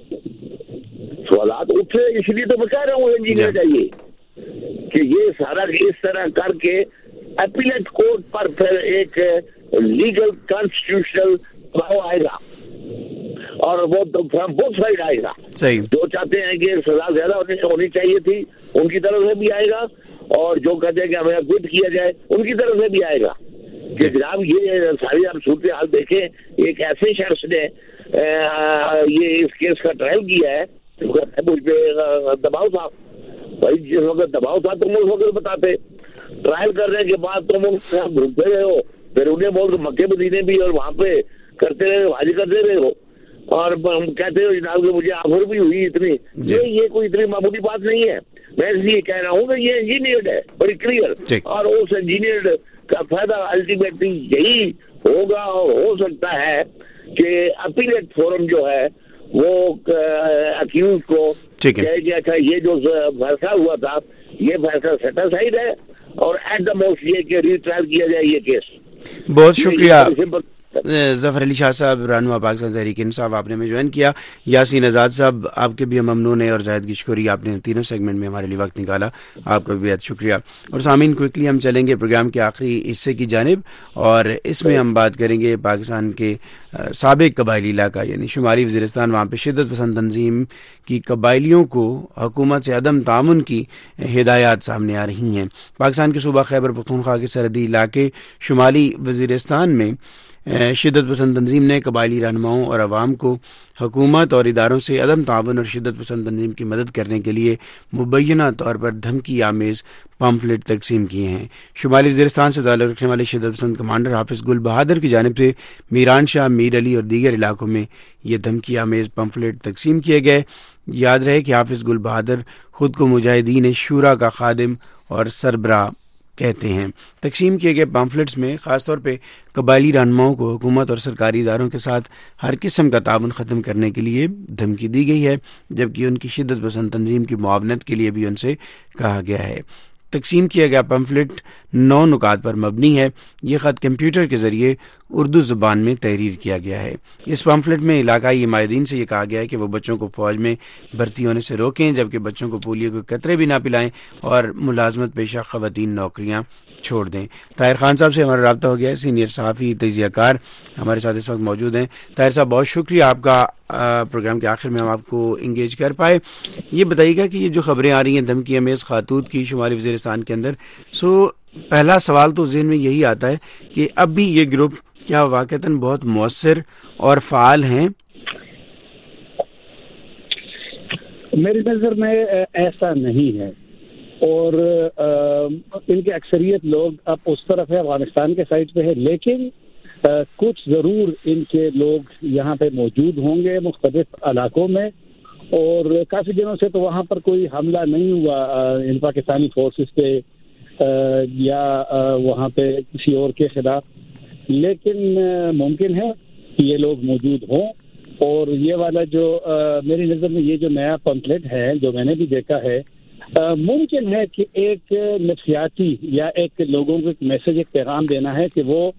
سوالات اٹھے, اس لیے تو میں کہہ رہا ہوں انجینئر چاہیے کہ یہ سارا اس طرح کر کے اپیلیٹ کورٹ پر پھر ایک لیگل کانسٹیٹیوشنل دباؤ آئے گا, اور وہ فرام بوتھ سائڈ آئے گا. جو چاہتے ہیں کہ سزا زیادہ ہونی چاہیے تھی ان کی طرف سے بھی آئے گا, اور جو کہتے ہیں کہ ہمیں کوئٹ کیا جائے ان کی طرف سے بھی آئے گا. کہ جناب یہ ساری آپ صورتحال دیکھیں, ایک ایسے شخص نے یہ اس کیس کا ٹرائل کیا ہے, مجھ پہ دباؤ تھا بھائی, جس وقت دباؤ تھا تم اس وقت بتاتے. ٹرائل کرنے کے بعد تم گھومتے رہے ہو, پھر انہیں بول کے مکے مدینے بھی اور وہاں پہ کرتے رہے, حاجی کرتے رہے ہو, اور کہتے ہو جناب کہ مجھے آفر بھی ہوئی اتنی. یہ کوئی اتنی معمولی بات نہیں ہے. میں اس لیے کہہ رہا ہوں کہ یہ انجینئرڈ ہے, بڑی کلیئر, اور اس انجینئرڈ کا فائدہ الٹیمیٹلی یہی ہوگا, اور ہو سکتا ہے کہ اپیلیٹ فورم جو ہے وہ اکیوز کو کہے کہ اچھا یہ جو فیصلہ ہوا تھا یہ فیصلہ سیٹسفائیڈ ہے, اور ایٹ دا موسٹ یہ کہ ری ٹرائل کیا جائے یہ کیس. بہت شکریہ ظفر علی شاہ صاحب, رہنما پاکستان تحریک انصاف, آپ نے ہمیں جوائن کیا. یاسین آزاد صاحب آپ کے بھی ہم ممنون ہیں, اور زاہد گشکوری آپ نے تینوں سیگمنٹ میں ہمارے لیے وقت نکالا, آپ کا بھی بہت شکریہ. اور سامعین کوئکلی ہم چلیں گے پروگرام کے آخری حصے کی جانب, اور اس میں ہم بات کریں گے پاکستان کے سابق قبائلی علاقہ یعنی شمالی وزیرستان. وہاں پہ شدت پسند تنظیم کی قبائلیوں کو حکومت سے عدم تعاون کی ہدایات سامنے آ رہی ہیں. پاکستان کے صوبہ خیبر پختونخوا کے سرحدی علاقے شمالی وزیرستان میں شدت پسند تنظیم نے قبائلی رہنماؤں اور عوام کو حکومت اور اداروں سے عدم تعاون اور شدت پسند تنظیم کی مدد کرنے کے لیے مبینہ طور پر دھمکی آمیز پمفلٹ تقسیم کیے ہیں. شمالی وزیرستان سے تعلق رکھنے والے شدت پسند کمانڈر حافظ گل بہادر کی جانب سے میران شاہ, میر علی اور دیگر علاقوں میں یہ دھمکی آمیز پمفلٹ تقسیم کیے گئے. یاد رہے کہ حافظ گل بہادر خود کو مجاہدین شورا کا خادم اور سربراہ کہتے ہیں. تقسیم کیے گئے پامفلٹس میں خاص طور پہ قبائلی رہنماؤں کو حکومت اور سرکاری اداروں کے ساتھ ہر قسم کا تعاون ختم کرنے کے لیے دھمکی دی گئی ہے, جبکہ ان کی شدت پسند تنظیم کی معاونت کے لیے بھی ان سے کہا گیا ہے. تقسیم کیا گیا پمفلٹ 9 نکات پر مبنی ہے. یہ خط کمپیوٹر کے ذریعے اردو زبان میں تحریر کیا گیا ہے. اس پمفلٹ میں علاقائی حمایتین سے یہ کہا گیا ہے کہ وہ بچوں کو فوج میں بھرتی ہونے سے روکیں, جبکہ بچوں کو پولیو کے قطرے بھی نہ پلائیں اور ملازمت پیشہ خواتین نوکریاں چھوڑ دیں. طاہر خان صاحب سے ہمارا رابطہ ہو گیا ہے, سینئر صحافی تجزیہ کار ہمارے ساتھ اس وقت موجود ہیں. طاہر صاحب بہت شکریہ آپ کا, پروگرام کے آخر میں ہم آپ کو انگیج کر پائے. یہ بتائیے گا کہ یہ جو خبریں آ رہی ہیں دھمکی امیز خطوط کی شمالی وزیرستان کے اندر, سو پہلا سوال تو ذہن میں یہی آتا ہے کہ اب بھی یہ گروپ کیا واقعتاً بہت مؤثر اور فعال ہیں؟ میری نظر میں ایسا نہیں ہے, اور ان کے اکثریت لوگ اب اس طرف ہے, افغانستان کے سائڈ پہ ہے, لیکن کچھ ضرور ان کے لوگ یہاں پہ موجود ہوں گے مختلف علاقوں میں, اور کافی دنوں سے تو وہاں پر کوئی حملہ نہیں ہوا ان پاکستانی فورسز پہ یا وہاں پہ کسی اور کے خلاف, لیکن ممکن ہے کہ یہ لوگ موجود ہوں. اور یہ والا جو میری نظر میں یہ جو نیا پمفلٹ ہے جو میں نے بھی دیکھا ہے, ممکن ہے کہ ایک نفسیاتی یا ایک لوگوں کو ایک میسج, ایک پیغام دینا ہے کہ وہ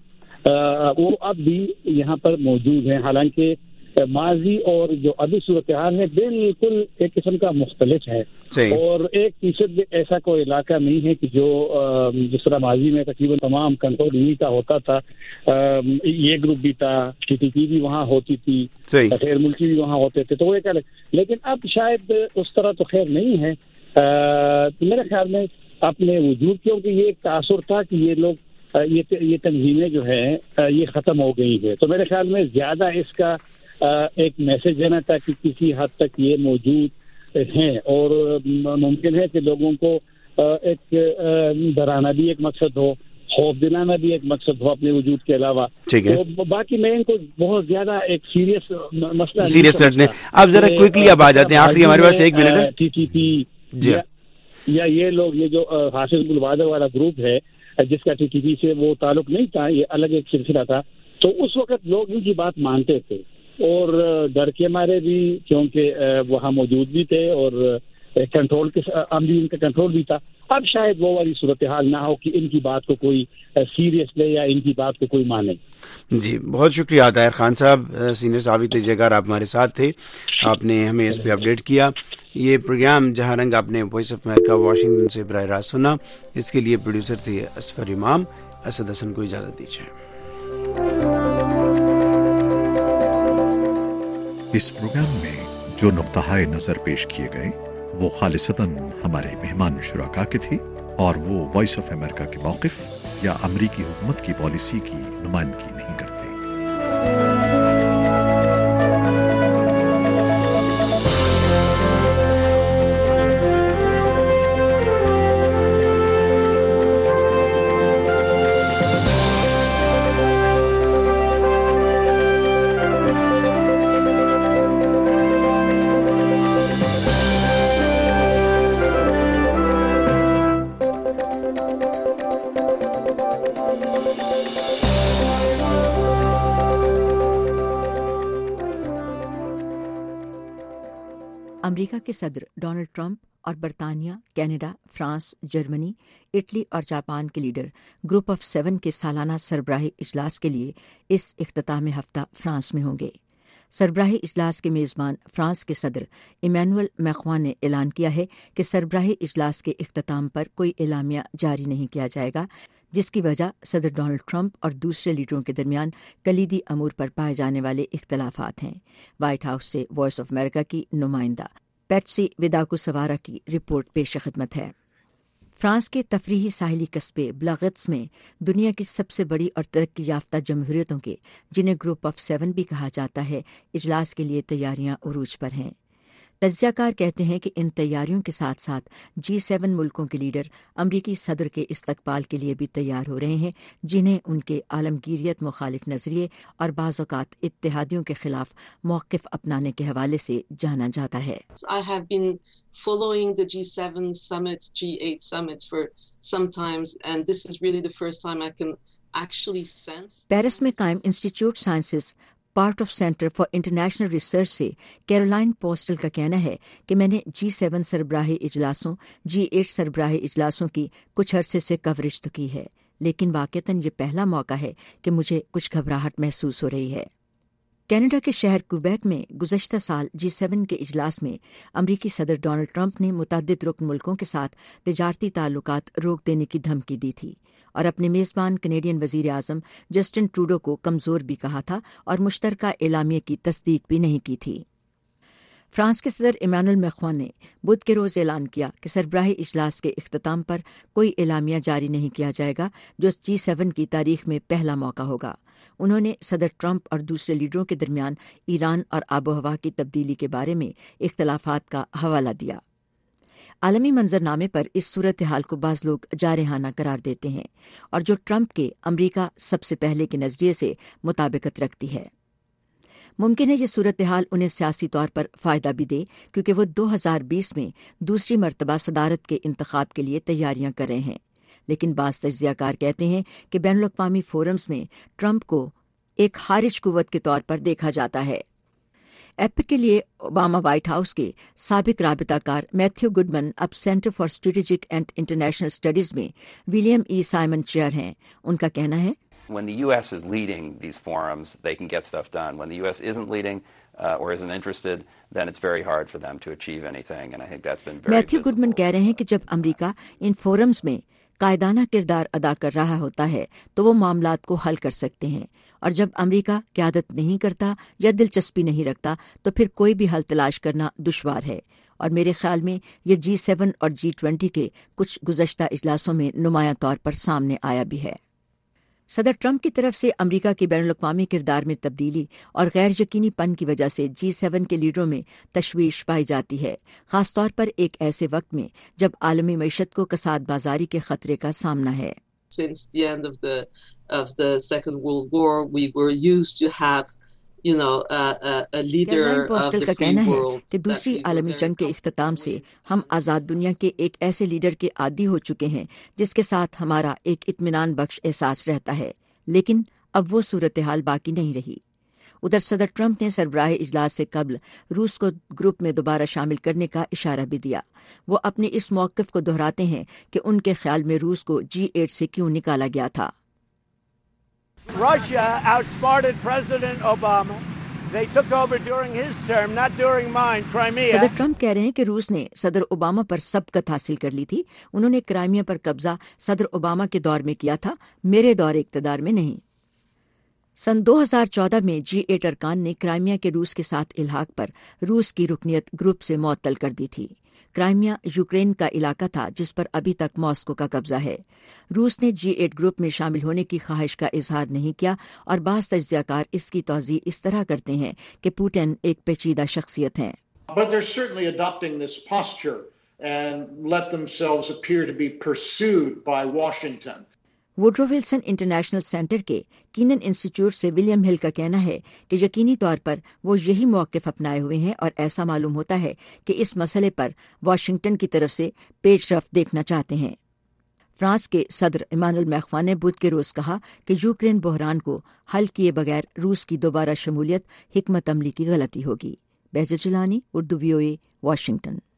اب بھی یہاں پر موجود ہیں, حالانکہ ماضی اور جو ابھی صورتحال ہے بالکل ایک قسم کا مختلف ہے. اور 1% ایسا کوئی علاقہ نہیں ہے کہ جو جس طرح ماضی میں تقریباً تمام کنٹرول انہی کا ہوتا تھا. یہ گروپ بھی تھا, TTP بھی وہاں ہوتی تھی, غیر ملکی بھی وہاں ہوتے تھے, تو وہ ایک الگ, لیکن اب شاید اس طرح تو خیر نہیں ہے. میرے خیال میں اپنے وجود, کیونکہ یہ ایک تاثر تھا کہ یہ لوگ یہ تنظیمیں جو ہیں یہ ختم ہو گئی ہے, تو میرے خیال میں زیادہ اس کا ایک میسج دینا تھا کہ کسی حد تک یہ موجود ہیں, اور ممکن ہے کہ لوگوں کو ایک ڈرانا بھی ایک مقصد ہو, خوف دلانا بھی ایک مقصد ہو اپنے وجود کے علاوہ. تو باقی میں ان کو بہت زیادہ ایک سیریس مسئلہ سیریس لڑنے. آپ ذرا کوئکلی اب آ جاتے ہیں, آخری ہمارے پاس 1 منٹ ہے. TTP یا یہ لوگ, یہ جو حافظ گل بہادر والا گروپ ہے جس کا TTP سے وہ تعلق نہیں تھا, یہ الگ ایک سلسلہ تھا, تو اس وقت لوگ ان کی بات مانتے تھے اور ڈر کے مارے بھی, کیونکہ وہاں موجود بھی تھے اور کنٹرول کے عملی ان کا کنٹرول بھی تھا. اب شاید وہ والی صورتحال نہ ہو کہ ان کی بات کو کوئی سیریس لے یا ان کی بات کو کوئی مانے. جی بہت شکریہ طاہر خان صاحب, سینئر صحافی تجزیہ کار, آپ ہمارے ساتھ تھے, آپ نے ہمیں اس پہ اپڈیٹ کیا. یہ پروگرام جہاں رنگ آپ نے وائس آف امریکہ واشنگٹن سے براہ راست سنا. اس کے لیے پروڈیوسر تھے اسفر امام. اسد حسن کو اجازت دیجیے. اس پروگرام میں جو نقطہ نظر پیش کیے گئے وہ خالصتاً ہمارے مہمان شرکا کے تھے اور وہ وائس آف امریکہ کے موقف یا امریکی حکومت کی پالیسی کی نمائندگی نہیں کرتے۔ امریکہ کے صدر ڈونلڈ ٹرمپ اور برطانیہ، کینیڈا، فرانس، جرمنی، اٹلی اور جاپان کے لیڈر گروپ آف 7 کے سالانہ سربراہی اجلاس کے لیے اس اختتامی ہفتہ فرانس میں ہوں گے۔ سربراہی اجلاس کے میزبان فرانس کے صدر ایمینوئل میخواں نے اعلان کیا ہے کہ سربراہی اجلاس کے اختتام پر کوئی اعلامیہ جاری نہیں کیا جائے گا، جس کی وجہ صدر ڈونلڈ ٹرمپ اور دوسرے لیڈروں کے درمیان کلیدی امور پر پائے جانے والے اختلافات ہیں۔ وائٹ ہاؤس سے وائس آف امریکہ کی نمائندہ پیٹسی وداکوسوارا کی رپورٹ پیش خدمت ہے۔ فرانس کے تفریحی ساحلی قصبے بلاغتس میں دنیا کی سب سے بڑی اور ترقی یافتہ جمہوریتوں کے، جنہیں گروپ آف 7 بھی کہا جاتا ہے، اجلاس کے لیے تیاریاں عروج پر ہیں۔ تجزیہ کار کہتے ہیں کہ ان تیاریوں کے ساتھ ساتھ G7 ملکوں کے لیڈر امریکی صدر کے استقبال کے لیے بھی تیار ہو رہے ہیں، جنہیں ان کے عالمگیریت مخالف نظریے اور بعض اوقات اتحادیوں کے خلاف موقف اپنانے کے حوالے سے جانا جاتا ہے۔ I have been following the G7 summits, G8 summits for some times, and this is really the first time I can actually sense. Paris میں قائم institute sciences part of centre for international research سے Caroline Postel کا کہنا ہے کہ میں نے G7 سربراہی اجلاسوں، G8 سربراہی اجلاسوں کی کچھ عرصے سے کوریج تو کی ہے، لیکن واقعتاً یہ پہلا موقع ہے کہ مجھے کچھ گھبراہٹ محسوس ہو رہی ہے۔ کینیڈا کے شہر کوبیک میں گزشتہ سال G7 کے اجلاس میں امریکی صدر ڈونلڈ ٹرمپ نے متعدد رکن ملکوں کے ساتھ تجارتی تعلقات روک دینے کی دھمکی دی تھی اور اپنے میزبان کینیڈین وزیر اعظم جسٹن ٹروڈو کو کمزور بھی کہا تھا اور مشترکہ اعلامیے کی تصدیق بھی نہیں کی تھی۔ فرانس کے صدر ایمینوئل میخواں نے بدھ کے روز اعلان کیا کہ سربراہی اجلاس کے اختتام پر کوئی اعلامیہ جاری نہیں کیا جائے گا، جو G7 کی تاریخ میں پہلا موقع ہوگا۔ انہوں نے صدر ٹرمپ اور دوسرے لیڈروں کے درمیان ایران اور آب و ہوا کی تبدیلی کے بارے میں اختلافات کا حوالہ دیا۔ عالمی منظرنامے پر اس صورتحال کو بعض لوگ جارحانہ قرار دیتے ہیں اور جو ٹرمپ کے امریکہ سب سے پہلے کے نظریے سے مطابقت رکھتی ہے۔ ممکن ہے یہ صورتحال انہیں سیاسی طور پر فائدہ بھی دے، کیونکہ وہ 2020 میں دوسری مرتبہ صدارت کے انتخاب کے لیے تیاریاں کر رہے ہیں، لیکن بعض تجزیہ کار کہتے ہیں کہ بین الاقوامی فورمز میں ٹرمپ کو ایک خارج قوت کے طور پر دیکھا جاتا ہے۔ ایپک کے لیے اوباما وائٹ ہاؤس کے سابق رابطہ کار میتھیو گڈمن اب centre for strategic and international studies میں ولیم ای سائمن چیئر ہیں۔ ان کا کہنا ہے When the U.S. is leading these forums, they can get stuff done. When the U.S. isn't leading or isn't interested, then it's very hard for them to achieve anything. And I think that's been very Matthew Goodman کہہ رہے ہیں کہ جب امریکہ ان forums میں قائدانہ کردار ادا کر رہا ہوتا ہے تو وہ معاملات کو حل کر سکتے ہیں، اور جب امریکہ قیادت نہیں کرتا یا دلچسپی نہیں رکھتا تو پھر کوئی بھی حل تلاش کرنا دشوار ہے۔ اور میرے خیال میں یہ G7 اور G20 کے کچھ گزشتہ اجلاسوں میں نمایاں طور پر سامنے آیا بھی ہے۔ صدر ٹرمپ کی طرف سے امریکہ کے بین الاقوامی کردار میں تبدیلی اور غیر یقینی پن کی وجہ سے G7 کے لیڈروں میں تشویش پائی جاتی ہے، خاص طور پر ایک ایسے وقت میں جب عالمی معیشت کو کساد بازاری کے خطرے کا سامنا ہے۔ Since the end of the Second World War, we were used to have, you know, a leader of the کا free کہنا ہے world. کہ دوسری عالمی جنگ کے اختتام سے ہم آزاد دنیا کے ایک ایسے لیڈر کے عادی ہو چکے ہیں جس کے ساتھ ہمارا ایک اطمینان بخش احساس رہتا ہے، لیکن اب وہ صورتحال باقی نہیں رہی۔ ادھر صدر ٹرمپ نے سربراہی اجلاس سے قبل روس کو گروپ میں دوبارہ شامل کرنے کا اشارہ بھی دیا۔ وہ اپنے اس موقف کو دہراتے ہیں کہ ان کے خیال میں روس کو G8 سے کیوں نکالا گیا تھا۔ Russia outsmarted President Obama. They took over during his term, not during mine, Crimea. صدر ٹرمپ کہہ رہے ہیں کہ روس نے صدر اوباما پر سبقت حاصل کر لی تھی، انہوں نے کرائمیا پر قبضہ صدر اوباما کے دور میں کیا تھا، میرے دور اقتدار میں نہیں۔ سن 2014 میں G8 ارکان نے کرائمیا کے روس کے ساتھ الحاق پر روس کی رکنیت گروپ سے معطل کر دی تھی۔ کرائمیا یوکرین کا علاقہ تھا جس پر ابھی تک ماسکو کا قبضہ ہے۔ روس نے G8 گروپ میں شامل ہونے کی خواہش کا اظہار نہیں کیا اور بعض تجزیہ کار اس کی توضیح اس طرح کرتے ہیں کہ پوٹن ایک پیچیدہ شخصیت ہیں۔ But they're certainly adopting this posture and let themselves appear to be pursued by Washington. Woodrow Wilson international centre کے کینن انسٹیٹیوٹ سے ولیم ہل کا کہنا ہے کہ یقینی طور پر وہ یہی موقف اپنائے ہوئے ہیں اور ایسا معلوم ہوتا ہے کہ اس مسئلے پر واشنگٹن کی طرف سے پیش رفت دیکھنا چاہتے ہیں۔ فرانس کے صدر ایمانوئل میخواں نے بدھ کے روز کہا کہ یوکرین بحران کو حل کیے بغیر روس کی دوبارہ شمولیت حکمت عملی کی غلطی ہوگی۔ Bahjat Jilani, Urdu VOA، Washington.